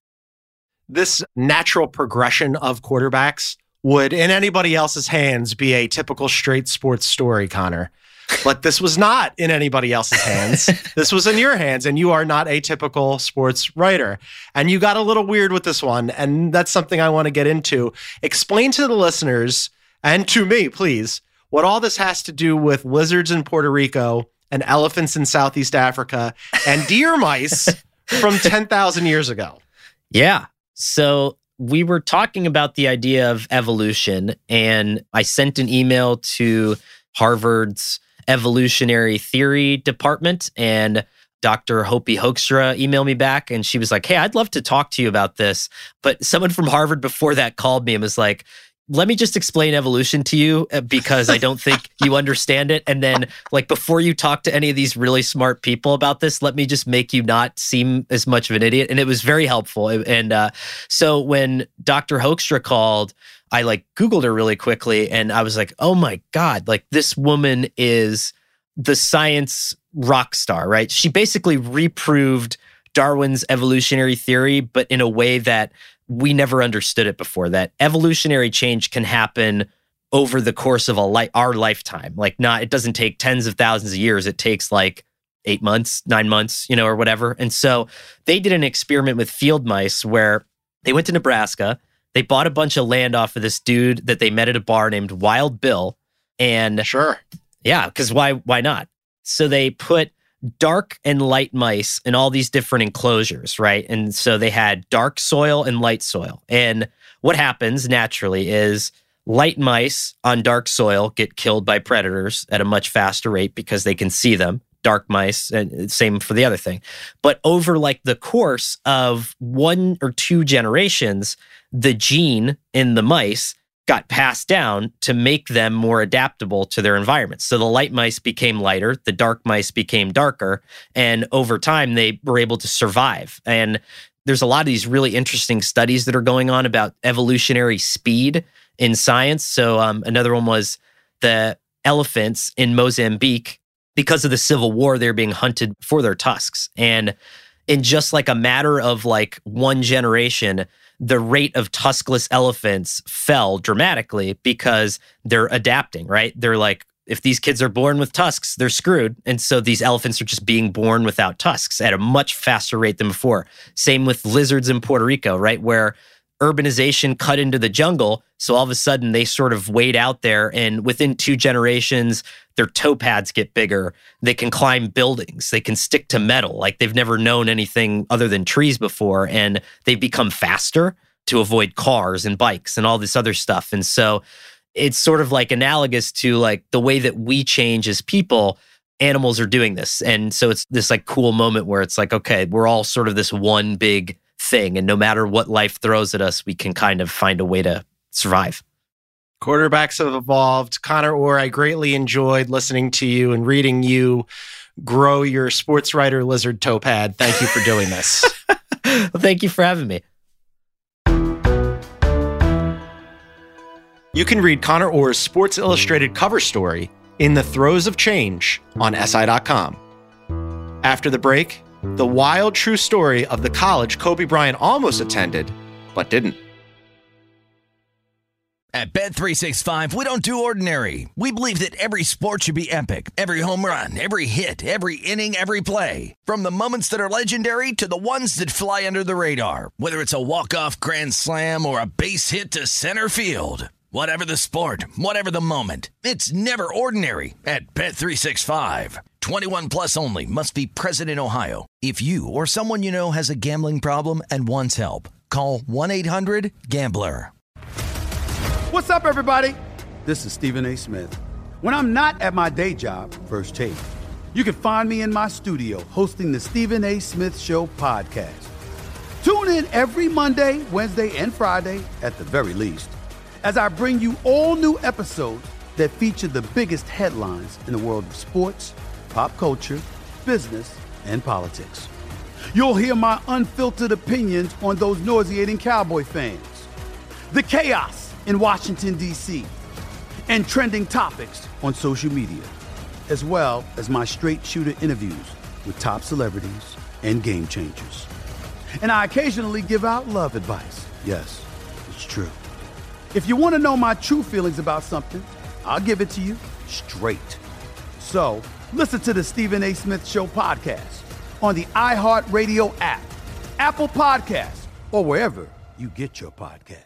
This natural progression of quarterbacks would, in anybody else's hands, be a typical straight sports story, Connor. But this was not in anybody else's hands. This was in your hands, and you are not a typical sports writer. And you got a little weird with this one, and that's something I want to get into. Explain to the listeners, and to me, please, what all this has to do with lizards in Puerto Rico and elephants in Southeast Africa and deer mice from 10,000 years ago.
Yeah. So we were talking about the idea of evolution, and I sent an email to Harvard's evolutionary theory department, and Dr. Hopi Hoekstra emailed me back, and she was like, hey, I'd love to talk to you about this. But someone from Harvard before that called me and was like, let me just explain evolution to you because I don't think you understand it. And then before you talk to any of these really smart people about this, let me just make you not seem as much of an idiot. And it was very helpful. And so when Dr. Hoekstra called, I Googled her really quickly and I was like, oh my God, this woman is the science rock star, right? She basically reproved Darwin's evolutionary theory, but in a way that we never understood it before, that evolutionary change can happen over the course of our lifetime. Like, it doesn't take tens of thousands of years. It takes like 8 months, 9 months, or whatever. And so they did an experiment with field mice where they went to Nebraska. They bought a bunch of land off of this dude that they met at a bar named Wild Bill. And
sure.
Yeah, because why not? So they put dark and light mice in all these different enclosures, right? And so they had dark soil and light soil. And what happens naturally is light mice on dark soil get killed by predators at a much faster rate because they can see them. Dark mice, and same for the other thing. But over like the course of 1 or 2 generations, the gene in the mice got passed down to make them more adaptable to their environment. So the light mice became lighter, the dark mice became darker, and over time they were able to survive. And there's a lot of these really interesting studies that are going on about evolutionary speed in science. So another one was the elephants in Mozambique. Because of the Civil War, they're being hunted for their tusks. And in just like a matter of like 1 generation, the rate of tuskless elephants fell dramatically because they're adapting, right? They're like, if these kids are born with tusks, they're screwed. And so these elephants are just being born without tusks at a much faster rate than before. Same with lizards in Puerto Rico, right? Where urbanization cut into the jungle. So all of a sudden they sort of wade out there, and within 2 generations, their toe pads get bigger. They can climb buildings. They can stick to metal. Like they've never known anything other than trees before. And they've become faster to avoid cars and bikes and all this other stuff. And so it's sort of like analogous to like the way that we change as people. Animals are doing this. And so it's this like cool moment where it's like, okay, we're all sort of this one big thing. And no matter what life throws at us, we can kind of find a way to survive.
Quarterbacks have evolved. Connor Orr, I greatly enjoyed listening to you and reading you grow your sports writer lizard toe pad. Thank you for doing this.
Well, thank you for having me.
You can read Connor Orr's Sports Illustrated cover story, In the Throes of Change, on SI.com. After the break, the wild true story of the college Kobe Bryant almost attended, but didn't.
At Bet365, we don't do ordinary. We believe that every sport should be epic. Every home run, every hit, every inning, every play. From the moments that are legendary to the ones that fly under the radar. Whether it's a walk-off grand slam or a base hit to center field. Whatever the sport, whatever the moment. It's never ordinary at Bet365. 21 plus only. Must be present in Ohio. If you or someone you know has a gambling problem and wants help, call 1-800-GAMBLER.
What's up, everybody? This is Stephen A. Smith. When I'm not at my day job, First Take, you can find me in my studio hosting the Stephen A. Smith Show podcast. Tune in every Monday, Wednesday, and Friday, at the very least, as I bring you all new episodes that feature the biggest headlines in the world of sports, pop culture, business, and politics. You'll hear my unfiltered opinions on those nauseating Cowboy fans, the chaos in Washington, D.C., and trending topics on social media, as well as my straight shooter interviews with top celebrities and game changers. And I occasionally give out love advice. Yes, it's true. If you want to know my true feelings about something, I'll give it to you straight. So listen to the Stephen A. Smith Show podcast on the iHeartRadio app, Apple Podcasts, or wherever you get your podcast.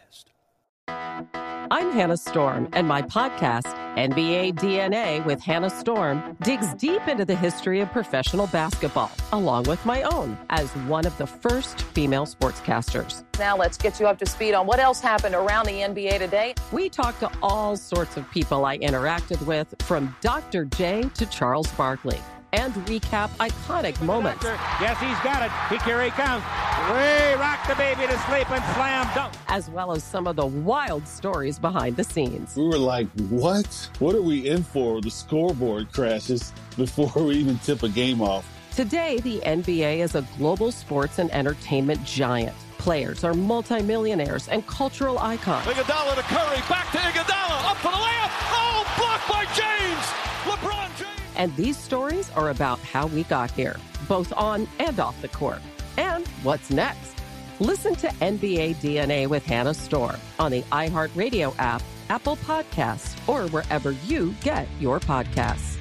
I'm Hannah Storm, and my podcast, NBA DNA with Hannah Storm, digs deep into the history of professional basketball, along with my own, as one of the first female sportscasters.
Now let's get you up to speed on what else happened around the NBA today.
We talked to all sorts of people I interacted with, from Dr. J to Charles Barkley, and recap iconic moments.
Yes, he's got it. Here he comes. Way rock the baby to sleep and slam dunk.
As well as some of the wild stories behind the scenes.
We were like, what? What are we in for? The scoreboard crashes before we even tip a game off.
Today, the NBA is a global sports and entertainment giant. Players are multimillionaires and cultural icons.
Iguodala to Curry, back to Iguodala, up for the layup. Oh, blocked by James. LeBron James.
And these stories are about how we got here, both on and off the court. And what's next? Listen to NBA DNA with Hannah Storm on the iHeartRadio app, Apple Podcasts, or wherever you get your podcasts.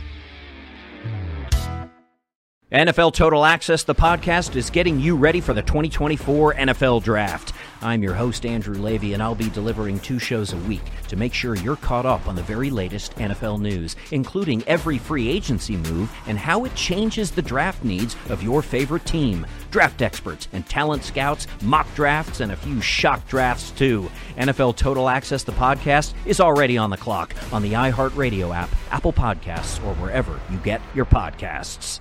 NFL Total Access, the podcast, is getting you ready for the 2024 NFL Draft. I'm your host, Andrew Levy, and I'll be delivering 2 shows a week to make sure you're caught up on the very latest NFL news, including every free agency move and how it changes the draft needs of your favorite team. Draft experts and talent scouts, mock drafts, and a few shock drafts, too. NFL Total Access, the podcast, is already on the clock on the iHeartRadio app, Apple Podcasts, or wherever you get your podcasts.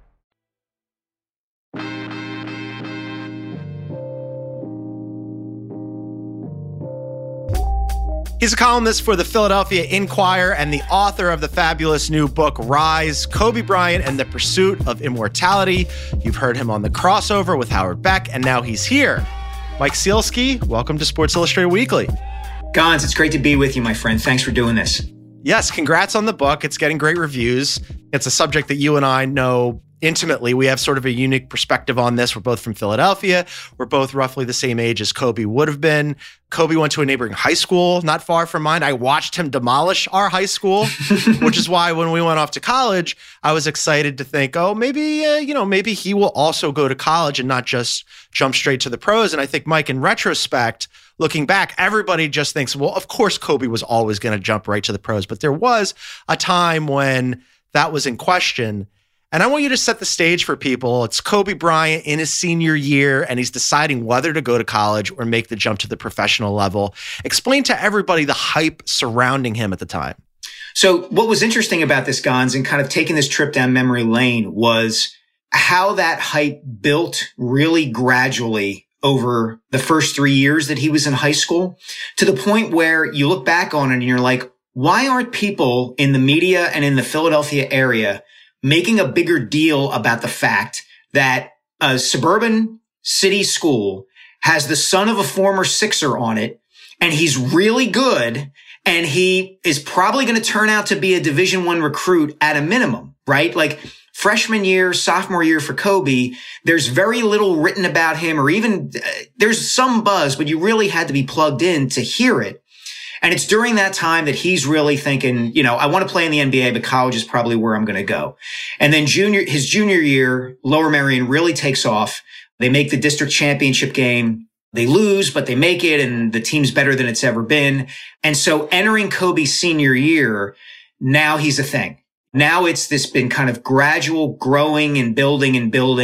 He's a columnist for the Philadelphia Inquirer and the author of the fabulous new book, Rise, Kobe Bryant and the Pursuit of Immortality. You've heard him on The Crossover with Howard Beck, and now he's here. Mike Sielski, welcome to Sports Illustrated Weekly.
Gons, it's great to be with you, my friend. Thanks for doing this.
Yes, congrats on the book. It's getting great reviews. It's a subject that you and I know intimately. We have sort of a unique perspective on this. We're both from Philadelphia. We're both roughly the same age as Kobe would have been. Kobe went to a neighboring high school not far from mine. I watched him demolish our high school, which is why when we went off to college, I was excited to think, oh, maybe he will also go to college and not just jump straight to the pros. And I think, Mike, in retrospect, looking back, everybody just thinks, well, of course, Kobe was always going to jump right to the pros. But there was a time when that was in question. And I want you to set the stage for people. It's Kobe Bryant in his senior year, and he's deciding whether to go to college or make the jump to the professional level. Explain to everybody the hype surrounding him at the time.
So what was interesting about this, Gons, and kind of taking this trip down memory lane was how that hype built really gradually over the first 3 years that he was in high school, to the point where you look back on it and you're like, why aren't people in the media and in the Philadelphia area making a bigger deal about the fact that a suburban city school has the son of a former Sixer on it, and he's really good, and he is probably going to turn out to be a Division I recruit at a minimum, right? Like freshman year, sophomore year for Kobe, there's very little written about him, or even there's some buzz, but you really had to be plugged in to hear it. And it's during that time that he's really thinking, I want to play in the NBA, but college is probably where I'm going to go. And then his junior year, Lower Merion really takes off. They make the district championship game. They lose, but they make it, and the team's better than it's ever been. And so entering Kobe's senior year, now he's a thing. Now it's this been kind of gradual growing and building,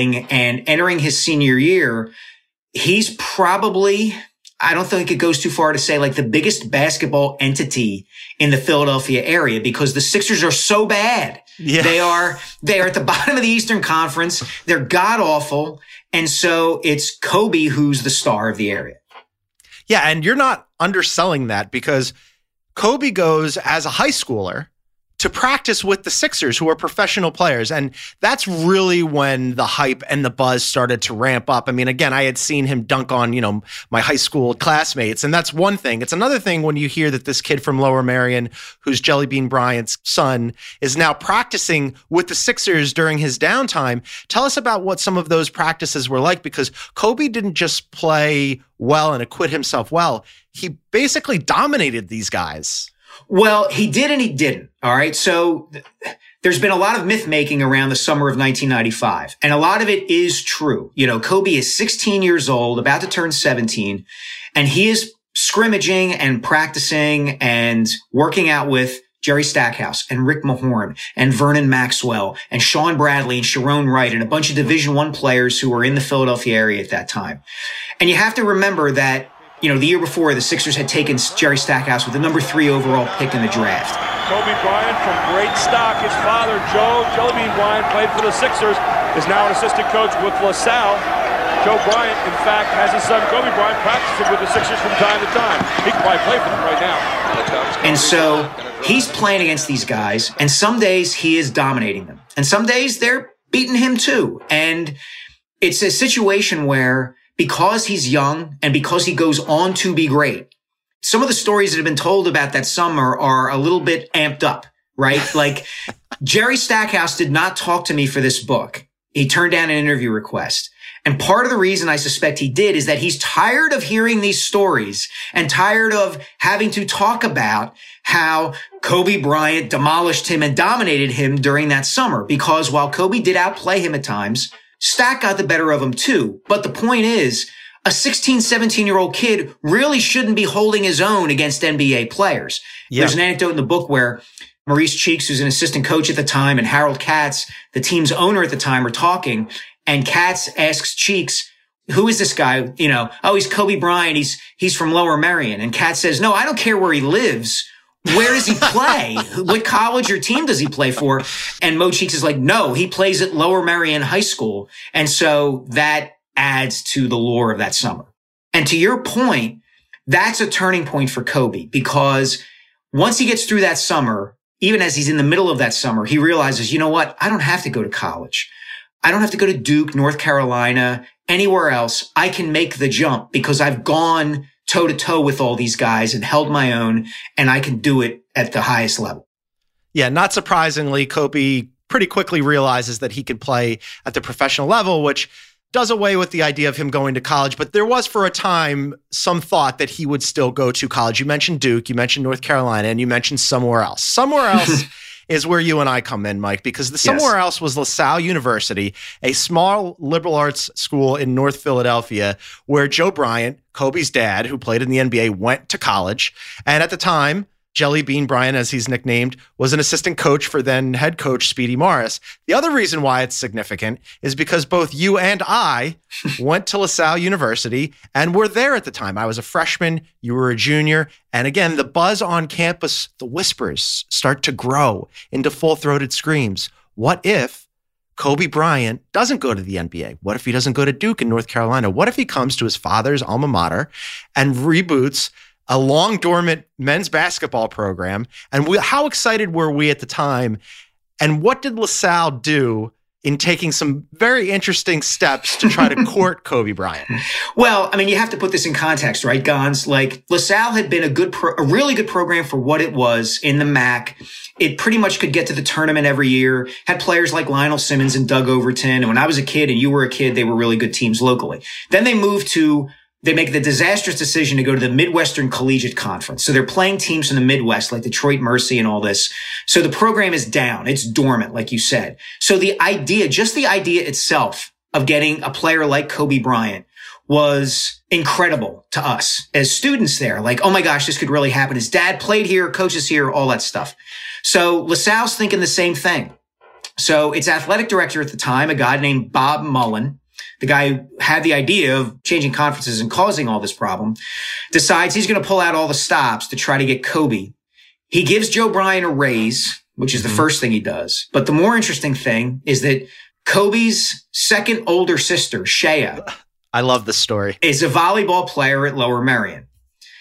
and entering his senior year, he's probably, I don't think it goes too far to say, like the biggest basketball entity in the Philadelphia area, because the Sixers are so bad. Yeah. They are at the bottom of the Eastern Conference. They're god awful. And so it's Kobe who's the star of the area.
Yeah. And you're not underselling that, because Kobe goes as a high schooler to practice with the Sixers, who are professional players. And that's really when the hype and the buzz started to ramp up. I mean, again, I had seen him dunk on, my high school classmates. And that's one thing. It's another thing when you hear that this kid from Lower Merion, who's Jelly Bean Bryant's son, is now practicing with the Sixers during his downtime. Tell us about what some of those practices were like, because Kobe didn't just play well and acquit himself well. He basically dominated these guys.
Well, he did and he didn't. All right. So there's been a lot of myth making around the summer of 1995, and a lot of it is true. Kobe is 16 years old, about to turn 17, and he is scrimmaging and practicing and working out with Jerry Stackhouse and Rick Mahorn and Vernon Maxwell and Sean Bradley and Sharon Wright and a bunch of Division I players who were in the Philadelphia area at that time. And you have to remember that the year before, the Sixers had taken Jerry Stackhouse with the number 3 overall pick in the draft.
Kobe Bryant from great stock. His father, Joe Jellybean Bryant, played for the Sixers, is now an assistant coach with LaSalle. Joe Bryant, in fact, has his son Kobe Bryant practicing with the Sixers from time to time. He can probably play for them right now.
And so he's playing against these guys, and some days he is dominating them. And some days they're beating him too. And it's a situation where, because he's young and because he goes on to be great, some of the stories that have been told about that summer are a little bit amped up, right? Like Jerry Stackhouse did not talk to me for this book. He turned down an interview request. And part of the reason I suspect he did is that he's tired of hearing these stories and tired of having to talk about how Kobe Bryant demolished him and dominated him during that summer. Because while Kobe did outplay him at times, Stack got the better of him too. But the point is, a 16, 17-year-old kid really shouldn't be holding his own against NBA players. Yeah. There's an anecdote in the book where Maurice Cheeks, who's an assistant coach at the time, and Harold Katz, the team's owner at the time, are talking. And Katz asks Cheeks, who is this guy? You know, oh, he's Kobe Bryant. He's from Lower Merion. And Katz says, no, I don't care where he lives. Where does he play? What college or team does he play for? And Mo Cheeks is like, no, he plays at Lower Merion High School. And so that adds to the lore of that summer. And to your point, that's a turning point for Kobe, because once he gets through that summer, even as he's in the middle of that summer, he realizes, you know what? I don't have to go to college. I don't have to go to Duke, North Carolina, anywhere else. I can make the jump because I've gone toe to toe with all these guys and held my own, and I can do it at the highest level.
Yeah, not surprisingly, Kobe pretty quickly realizes that he could play at the professional level, which does away with the idea of him going to college. But there was, for a time, some thought that he would still go to college. You mentioned Duke, you mentioned North Carolina, and you mentioned somewhere else. Somewhere else is where you and I come in, Mike, because the somewhere else was LaSalle University, a small liberal arts school in North Philadelphia, where Joe Bryant, Kobe's dad, who played in the NBA, went to college. And at the time, Jelly Bean Bryant, as he's nicknamed, was an assistant coach for then head coach Speedy Morris. The other reason why it's significant is because both you and I went to LaSalle University and were there at the time. I was a freshman, you were a junior. And again, the buzz on campus, the whispers start to grow into full-throated screams. What if Kobe Bryant doesn't go to the NBA? What if he doesn't go to Duke in North Carolina? What if he comes to his father's alma mater and reboots a long dormant men's basketball program? And how excited were we at the time? And what did LaSalle do in taking some very interesting steps to try to court Kobe Bryant?
Well, I mean, you have to put this in context, right, Gons? Like, LaSalle had been a really good program for what it was in the MAC. It pretty much could get to the tournament every year, had players like Lionel Simmons and Doug Overton. And when I was a kid and you were a kid, they were really good teams locally. Then they make the disastrous decision to go to the Midwestern Collegiate Conference. So they're playing teams from the Midwest, like Detroit Mercy and all this. So the program is down. It's dormant, like you said. So just the idea itself of getting a player like Kobe Bryant was incredible to us as students there. Like, oh my gosh, this could really happen. His dad played here, coaches here, all that stuff. So LaSalle's thinking the same thing. So its athletic director at the time, a guy named Bob Mullen, the guy who had the idea of changing conferences and causing all this problem, decides he's going to pull out all the stops to try to get Kobe. He gives Joe Bryant a raise, which is the first thing he does. But the more interesting thing is that Kobe's second older sister, Shea,
I love this story,
is a volleyball player at Lower Merion.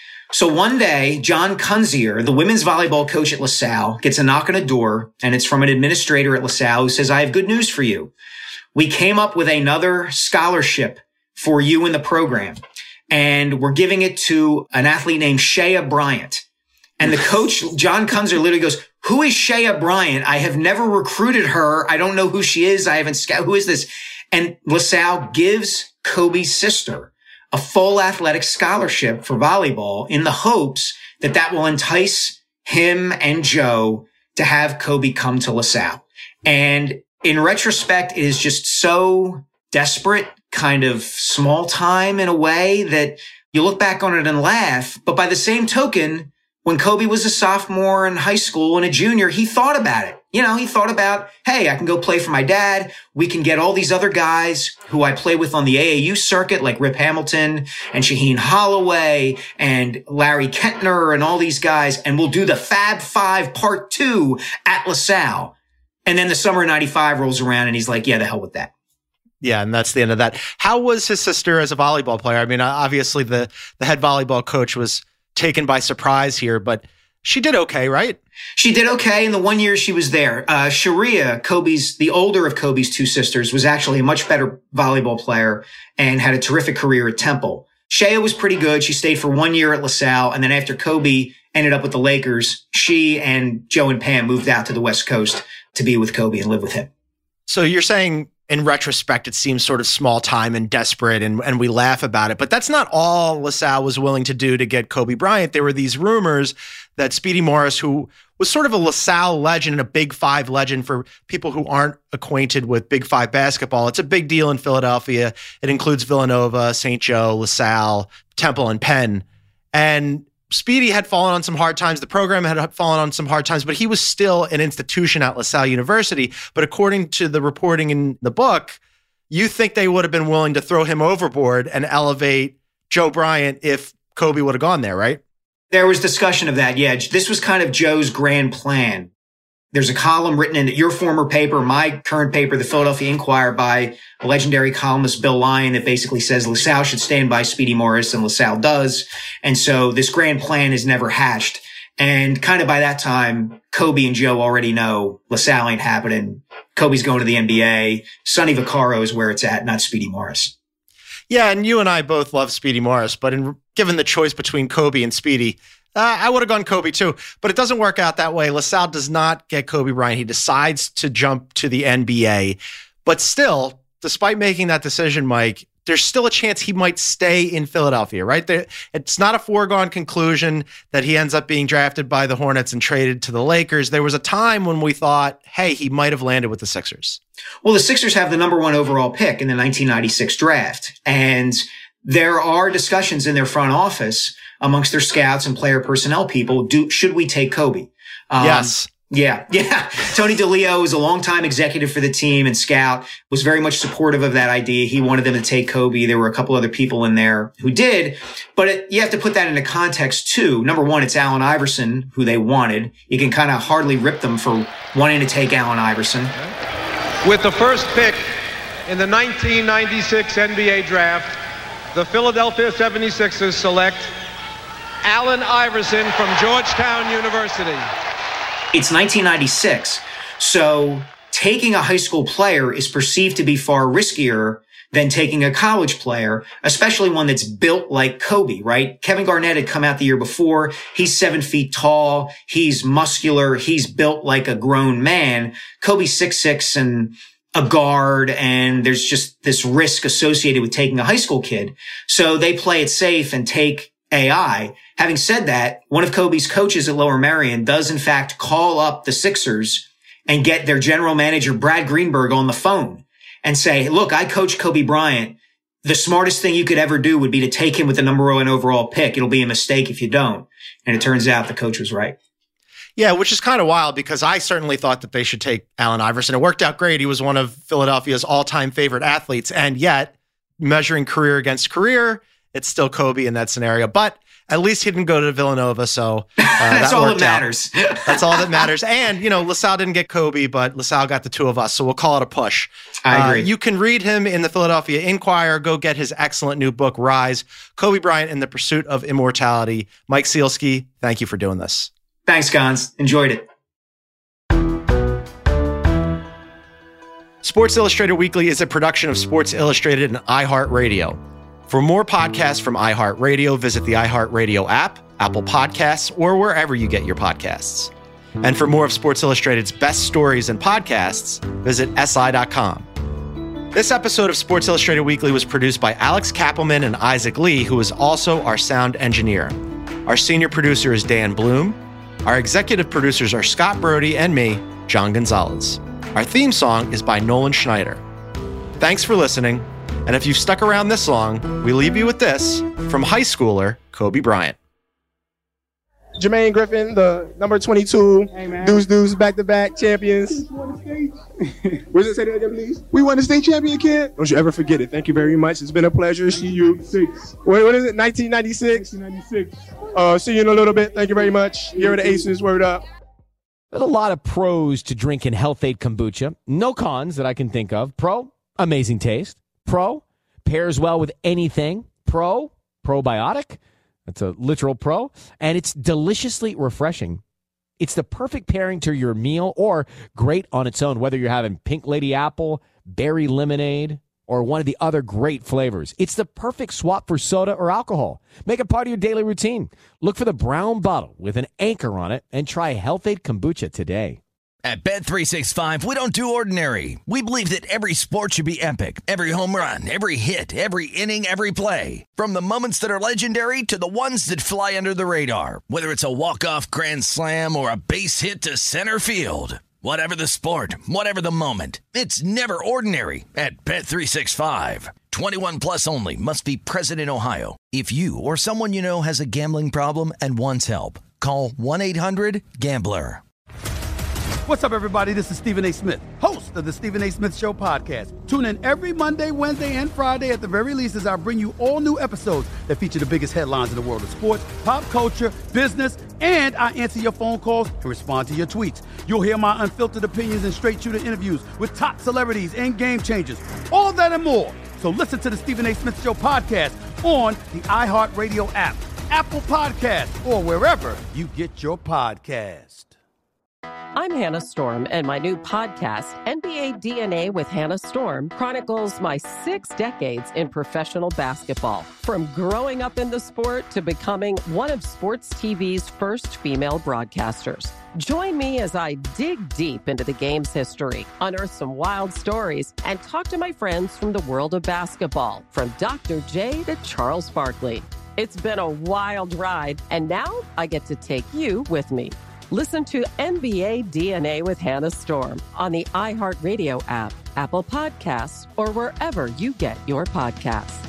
So one day, John Kunzier, the women's volleyball coach at LaSalle, gets a knock on a door, and it's from an administrator at LaSalle who says, I have good news for you. We came up with another scholarship for you in the program, and we're giving it to an athlete named Shea Bryant. And the coach, John Kunzer, literally goes, who is Shea Bryant? I have never recruited her. I don't know who she is. Who is this? And LaSalle gives Kobe's sister a full athletic scholarship for volleyball in the hopes that that will entice him and Joe to have Kobe come to LaSalle. And in retrospect, it is just so desperate, kind of small time in a way that you look back on it and laugh. But by the same token, when Kobe was a sophomore in high school and a junior, he thought about it. You know, he thought about, hey, I can go play for my dad. We can get all these other guys who I play with on the AAU circuit, like Rip Hamilton and Shaheen Holloway and Larry Kentner and all these guys. And we'll do the Fab Five Part 2 at LaSalle. And then the summer of 95 rolls around and he's like, yeah, the hell with that.
Yeah, and that's the end of that. How was his sister as a volleyball player? I mean, obviously the head volleyball coach was taken by surprise here, but she did okay, right?
She did okay in the 1 year she was there. Sharia, the older of Kobe's two sisters, was actually a much better volleyball player and had a terrific career at Temple. Shea was pretty good. She stayed for 1 year at LaSalle, and then after Kobe ended up with the Lakers, she and Joe and Pam moved out to the West Coast to be with Kobe and live with him.
So you're saying in retrospect, it seems sort of small time and desperate, and we laugh about it. But that's not all LaSalle was willing to do to get Kobe Bryant. There were these rumors that Speedy Morris, who was sort of a LaSalle legend and a Big Five legend for people who aren't acquainted with Big Five basketball. It's a big deal in Philadelphia. It includes Villanova, St. Joe, LaSalle, Temple, and Penn. And Speedy had fallen on some hard times. The program had fallen on some hard times, but he was still an institution at LaSalle University. But according to the reporting in the book, you think they would have been willing to throw him overboard and elevate Joe Bryant if Kobe would have gone there, right?
There was discussion of that. Yeah, this was kind of Joe's grand plan. There's a column written in your former paper, my current paper, the Philadelphia Inquirer, by a legendary columnist, Bill Lyon, that basically says LaSalle should stand by Speedy Morris, and LaSalle does. And so this grand plan is never hatched. And kind of by that time, Kobe and Joe already know LaSalle ain't happening. Kobe's going to the NBA. Sonny Vaccaro is where it's at, not Speedy Morris.
Yeah, and you and I both love Speedy Morris, but given the choice between Kobe and Speedy, I would have gone Kobe too, but it doesn't work out that way. LaSalle does not get Kobe Bryant. He decides to jump to the NBA. But still, despite making that decision, Mike, there's still a chance he might stay in Philadelphia, right? It's not a foregone conclusion that he ends up being drafted by the Hornets and traded to the Lakers. There was a time when we thought, hey, he might have landed with the Sixers.
Well, the Sixers have the number 1 overall pick in the 1996 draft. And there are discussions in their front office amongst their scouts and player personnel people. Should we take Kobe?
Yes.
Yeah. Tony DeLeo is a longtime executive for the team and scout, was very much supportive of that idea. He wanted them to take Kobe. There were a couple other people in there who did, but you have to put that into context too. Number one, it's Allen Iverson, who they wanted. You can kind of hardly rip them for wanting to take Allen Iverson.
With the first pick in the 1996 NBA draft, the Philadelphia 76ers select Allen Iverson from Georgetown University.
It's 1996, so taking a high school player is perceived to be far riskier than taking a college player, especially one that's built like Kobe, right? Kevin Garnett had come out the year before. He's 7 feet tall. He's muscular. He's built like a grown man. Kobe's 6'6" and a guard, and there's just this risk associated with taking a high school kid. So they play it safe and take AI. Having said that, one of Kobe's coaches at Lower Merion does in fact call up the Sixers and get their general manager, Brad Greenberg, on the phone and say, look, I coach Kobe Bryant. The smartest thing you could ever do would be to take him with the number 1 overall pick. It'll be a mistake if you don't. And it turns out the coach was right.
Yeah, which is kind of wild because I certainly thought that they should take Allen Iverson. It worked out great. He was one of Philadelphia's all-time favorite athletes. And yet, measuring career against career, it's still Kobe in that scenario. But at least he didn't go to Villanova, so
that's all that matters.
That's all that matters. And, LaSalle didn't get Kobe, but LaSalle got the two of us, so we'll call it a push.
I agree.
You can read him in the Philadelphia Inquirer. Go get his excellent new book, Rise, Kobe Bryant and the Pursuit of Immortality. Mike Sielski, thank you for doing this.
Thanks, Gons. Enjoyed it.
Sports Illustrated Weekly is a production of Sports Illustrated and iHeartRadio. For more podcasts from iHeartRadio, visit the iHeartRadio app, Apple Podcasts, or wherever you get your podcasts. And for more of Sports Illustrated's best stories and podcasts, visit SI.com. This episode of Sports Illustrated Weekly was produced by Alex Kappelman and Isaac Lee, who is also our sound engineer. Our senior producer is Dan Bloom. Our executive producers are Scott Brody and me, John Gonzalez. Our theme song is by Nolan Schneider. Thanks for listening. And if you've stuck around this long, we leave you with this from high schooler Kobe Bryant.
Jermaine Griffin, the number 22, Deuce back-to-back champions. What's it say that again, please? We won the state champion, kid. Don't you ever forget it. Thank you very much. It's been a pleasure. See you. What is it? 1996. 1996. See you in a little bit. Thank you very much. Here are the Aces. Word up.
There's a lot of pros to drinking Health-Ade kombucha. No cons that I can think of. Pro, amazing taste. Pro, pairs well with anything. Pro, probiotic. That's a literal pro. And it's deliciously refreshing. It's the perfect pairing to your meal or great on its own, whether you're having Pink Lady Apple, berry lemonade, or one of the other great flavors. It's the perfect swap for soda or alcohol. Make it part of your daily routine. Look for the brown bottle with an anchor on it and try Health-Ade kombucha today.
At Bet365, we don't do ordinary. We believe that every sport should be epic. Every home run, every hit, every inning, every play. From the moments that are legendary to the ones that fly under the radar. Whether it's a walk-off grand slam or a base hit to center field. Whatever the sport, whatever the moment. It's never ordinary at Bet365. 21 plus only. Must be present in Ohio. If you or someone you know has a gambling problem and wants help, call 1-800-GAMBLER.
What's up, everybody? This is Stephen A. Smith, host of the Stephen A. Smith Show podcast. Tune in every Monday, Wednesday, and Friday at the very least as I bring you all new episodes that feature the biggest headlines in the world of sports, pop culture, business, and I answer your phone calls and respond to your tweets. You'll hear my unfiltered opinions and straight-shooter interviews with top celebrities and game changers. All that and more. So listen to the Stephen A. Smith Show podcast on the iHeartRadio app, Apple Podcasts, or wherever you get your podcast.
I'm Hannah Storm, and my new podcast, NBA DNA with Hannah Storm, chronicles my 6 decades in professional basketball. From growing up in the sport to becoming one of sports TV's first female broadcasters. Join me as I dig deep into the game's history, unearth some wild stories, and talk to my friends from the world of basketball, from Dr. J to Charles Barkley. It's been a wild ride, and now I get to take you with me. Listen to NBA DNA with Hannah Storm on the iHeartRadio app, Apple Podcasts, or wherever you get your podcasts.